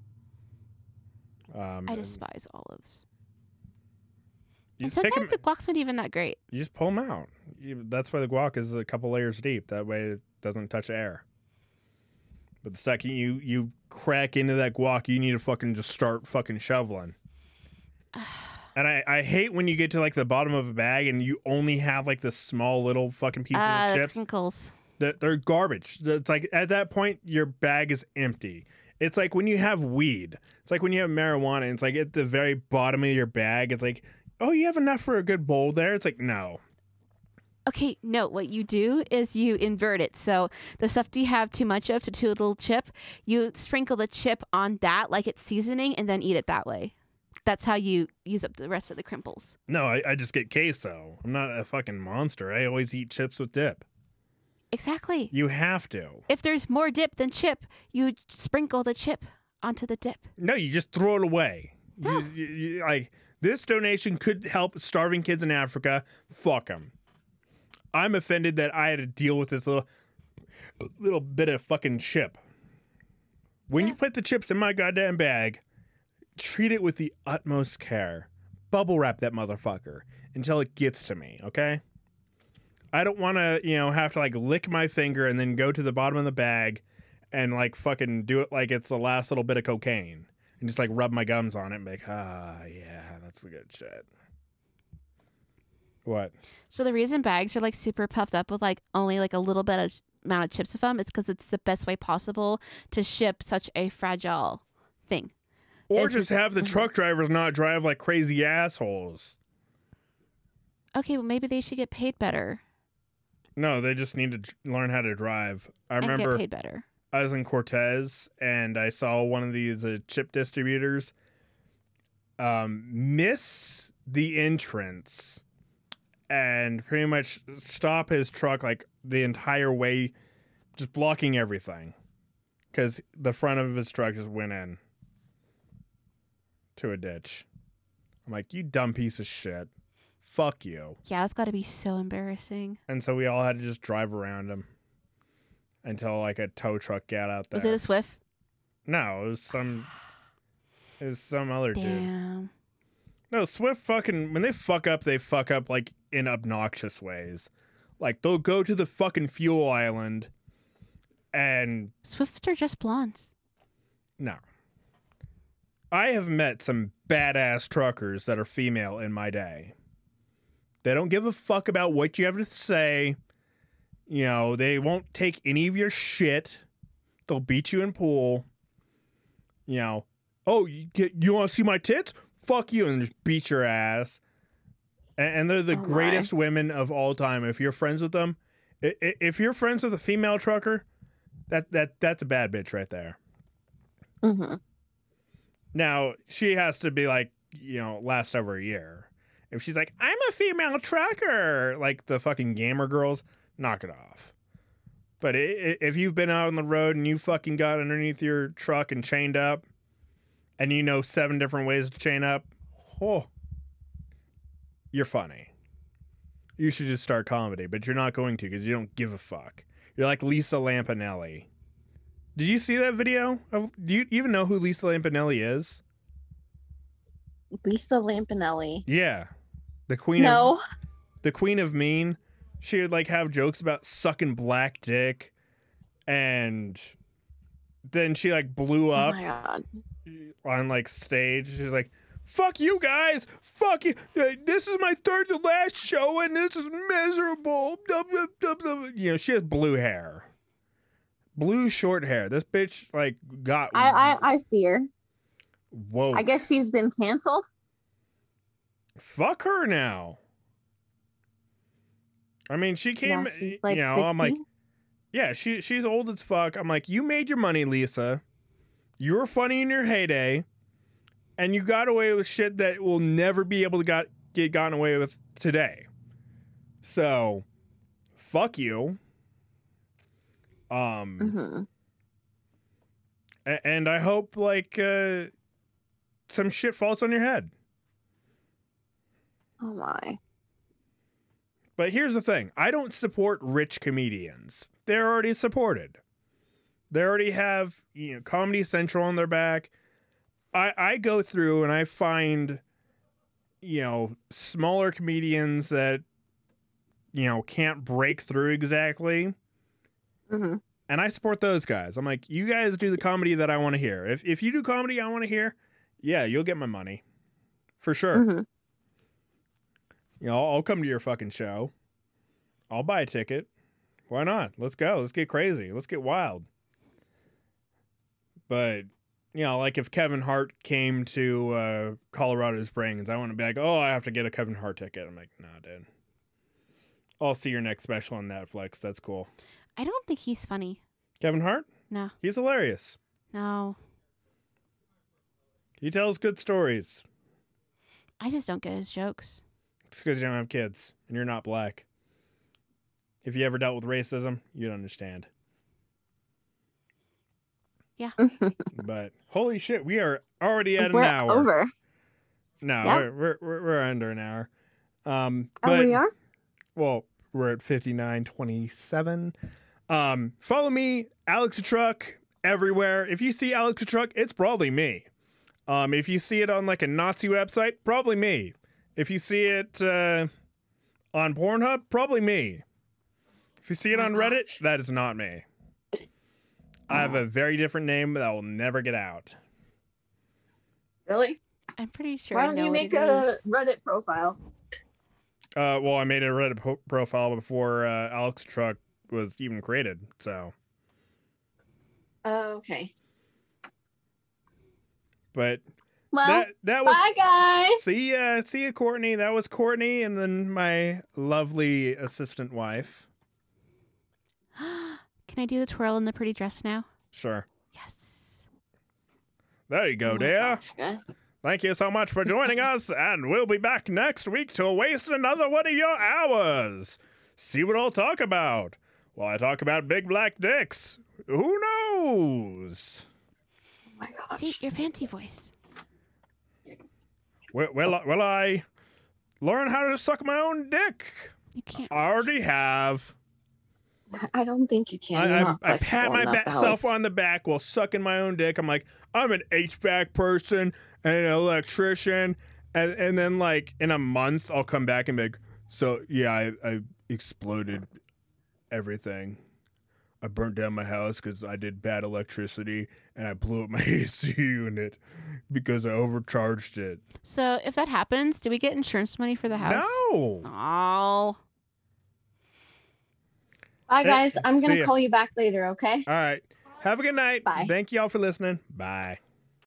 Speaker 3: Um,
Speaker 1: I despise olives.
Speaker 3: you
Speaker 1: And
Speaker 3: just pick 'em-
Speaker 1: sometimes the guac's not even that great.
Speaker 3: you just pull them out. You, that's why the guac is a couple layers deep. That way it doesn't touch air. But the second you you crack into that guac, you need to fucking just start fucking shoveling. And I, I hate when you get to like the bottom of a bag and you only have like this small little fucking pieces
Speaker 1: Ah,
Speaker 3: of
Speaker 1: the
Speaker 3: chips.
Speaker 1: crinkles.
Speaker 3: They're, they're garbage. It's like at that point your bag is empty. It's like when you have weed. It's like when you have marijuana. And it's like at the very bottom of your bag. It's like, oh, you have enough for a good bowl there. It's like no.
Speaker 1: Okay, no, what you do is you invert it. So the stuff you have too much of to too little chip, you sprinkle the chip on that like it's seasoning and then eat it that way. That's how you use up the rest of the crimples.
Speaker 3: No, I, I just get queso. I'm not a fucking monster. I always eat chips with dip.
Speaker 1: Exactly.
Speaker 3: You have to.
Speaker 1: If there's more dip than chip, you sprinkle the chip onto the dip.
Speaker 3: No, you just throw it away.
Speaker 1: No.
Speaker 3: You, you, you, like this donation could help starving kids in Africa. Fuck them. I'm offended that I had to deal with this little little bit of fucking chip. When
Speaker 1: Yeah.
Speaker 3: you put the chips in my goddamn bag, treat it with the utmost care. Bubble wrap that motherfucker until it gets to me, okay? I don't want to, you know, have to like lick my finger and then go to the bottom of the bag and like fucking do it like it's the last little bit of cocaine and just like rub my gums on it and be like, ah, yeah, that's the good shit. What?
Speaker 1: So the reason bags are like super puffed up with like only like a little bit of amount of chips of them is because it's the best way possible to ship such a fragile thing.
Speaker 3: Or
Speaker 1: It's
Speaker 3: just
Speaker 1: just-
Speaker 3: have the truck drivers not drive like crazy assholes.
Speaker 1: Okay, well maybe they should get paid better.
Speaker 3: No, they just need to dr- learn how to drive. I
Speaker 1: and
Speaker 3: remember
Speaker 1: get paid better.
Speaker 3: I was in Cortez and I saw one of these uh, chip distributors um, miss the entrance and pretty much stop his truck like the entire way, just blocking everything because the front of his truck just went in to a ditch. I'm like, you dumb piece of shit. Fuck you.
Speaker 1: Yeah, it's got to be so embarrassing.
Speaker 3: And so we all had to just drive around him until like a tow truck got out there.
Speaker 1: Was it a Swift?
Speaker 3: No, it was some. It was some other dude.
Speaker 1: Damn.
Speaker 3: No, Swift fucking when they fuck up, they fuck up like in obnoxious ways. Like they'll go to the fucking fuel island, and
Speaker 1: Swifts are just blondes.
Speaker 3: no. I have met some badass truckers that are female in my day. They don't give a fuck about what you have to say. You know, they won't take any of your shit. They'll beat you in pool. You know, oh, you get, you want to see my tits? Fuck you, and just beat your ass. And, and they're the
Speaker 2: Oh my.
Speaker 3: greatest women of all time. If you're friends with them, i- i- if you're friends with a female trucker, that that that's a bad bitch right there.
Speaker 2: Mm-hmm.
Speaker 3: Now, she has to be like, you know, last over a year. If she's like, I'm a female trucker, like the fucking gamer girls, knock it off. But i- i- if you've been out on the road and you fucking got underneath your truck and chained up, and you know seven different ways to chain up, oh, you're funny. You should just start comedy, but you're not going to because you don't give a fuck. You're like Lisa Lampanelli. Did you see that video? Of, do you even know who Lisa Lampanelli is?
Speaker 2: Lisa Lampanelli.
Speaker 3: Yeah, the queen.
Speaker 2: No.
Speaker 3: Of, the queen of mean. She would like have jokes about sucking black dick, and then she like blew
Speaker 2: Oh
Speaker 3: up
Speaker 2: my god.
Speaker 3: on like stage. She was like, "Fuck you guys! Fuck you! Uh, This is my third to last show, and this is miserable." Blah, blah, blah, blah. You know, she has blue hair, blue short hair. This bitch like got.
Speaker 2: I, I I see her.
Speaker 3: Whoa!
Speaker 2: I guess she's been canceled.
Speaker 3: Fuck her now. I mean, she came.
Speaker 2: Now she's like
Speaker 3: you know, I'm like,
Speaker 2: sixty.
Speaker 3: yeah, she she's old as fuck. I'm like, you made your money, Lisa. You were funny in your heyday, and you got away with shit that will never be able to got get gotten away with today. So, fuck you. Um,
Speaker 2: Mm-hmm.
Speaker 3: a- and I hope like uh, some shit falls on your head.
Speaker 2: Oh my.
Speaker 3: But here's the thing. I don't support rich comedians. They're already supported. They already have, you know, Comedy Central on their back. I, I go through and I find, you know, smaller comedians that, you know, can't break through exactly.
Speaker 2: Mm-hmm.
Speaker 3: And I support those guys. I'm like, you guys do the comedy that I want to hear. If if you do comedy I want to hear, yeah, you'll get my money. For sure.
Speaker 2: Mm-hmm.
Speaker 3: You know, I'll, I'll come to your fucking show. I'll buy a ticket. Why not? Let's go. Let's get crazy. Let's get wild. But, you know, like if Kevin Hart came to uh, Colorado Springs, I want to be like, oh, I have to get a Kevin Hart ticket. I'm like, nah, dude. I'll see your next special on Netflix. That's cool.
Speaker 1: I don't think he's funny.
Speaker 3: Kevin Hart?
Speaker 1: No.
Speaker 3: He's hilarious.
Speaker 1: No.
Speaker 3: He tells good stories.
Speaker 1: I just don't get his jokes.
Speaker 3: It's because you don't have kids and you're not black. If you ever dealt with racism, you'd understand.
Speaker 1: Yeah.
Speaker 3: But holy shit, we are already at
Speaker 2: We're
Speaker 3: an hour.
Speaker 2: over.
Speaker 3: No,
Speaker 2: Yeah.
Speaker 3: we're, we're we're we're under an hour. Um,
Speaker 2: Oh,
Speaker 3: but,
Speaker 2: we are?
Speaker 3: Well, we're at fifty-nine twenty-seven. Um, follow me, Alex a Truck, everywhere. If you see Alex a Truck, it's probably me. Um, if you see it on like a Nazi website, probably me. If you see it uh, on Pornhub, probably me. If you see it on Reddit, that is not me. I have a very different name that will never get out.
Speaker 2: Really?
Speaker 1: I'm pretty sure
Speaker 2: Why
Speaker 1: I
Speaker 2: don't
Speaker 1: know
Speaker 2: you
Speaker 1: what
Speaker 2: make
Speaker 1: it
Speaker 2: a
Speaker 1: is.
Speaker 2: Reddit profile?
Speaker 3: Uh, well, I made a Reddit po- profile before uh, Alex Truck was even created, so.
Speaker 2: Oh, okay.
Speaker 3: But
Speaker 2: Well,
Speaker 3: that that was.
Speaker 2: bye, guys.
Speaker 3: See ya, see ya, Courtney. That was Courtney, and then my lovely assistant wife.
Speaker 1: Can I do the twirl in the pretty dress now?
Speaker 3: Sure.
Speaker 1: Yes.
Speaker 3: There you go,
Speaker 2: Oh my
Speaker 3: dear.
Speaker 2: gosh, guys.
Speaker 3: Thank you so much for joining us, and we'll be back next week to waste another one of your hours. See what I'll talk about. Well, I talk about big black dicks. Who knows?
Speaker 2: Oh my gosh.
Speaker 1: See, your fancy voice.
Speaker 3: Will, will, I- will I learn how to suck my own dick?
Speaker 1: You can't.
Speaker 3: I already have.
Speaker 2: I don't think you can.
Speaker 3: I,
Speaker 2: You're
Speaker 3: I,
Speaker 2: not
Speaker 3: I pat
Speaker 2: flexible
Speaker 3: my
Speaker 2: enough,
Speaker 3: ba-
Speaker 2: Alex.
Speaker 3: self on the back while sucking my own dick. I'm like, I'm an H V A C person and an electrician. And, and then, like, in a month, I'll come back and be like, so, yeah, I, I exploded everything. I burnt down my house because I did bad electricity, and I blew up my A C unit because I overcharged it.
Speaker 1: So if that happens, do we get insurance money for the house?
Speaker 3: No!
Speaker 1: Oh.
Speaker 2: Bye,
Speaker 3: Hey,
Speaker 2: guys. I'm
Speaker 3: see
Speaker 2: going
Speaker 3: ya.
Speaker 2: to call you back later, okay?
Speaker 3: All right. Have a good night.
Speaker 2: Bye.
Speaker 3: Thank you all for listening. Bye.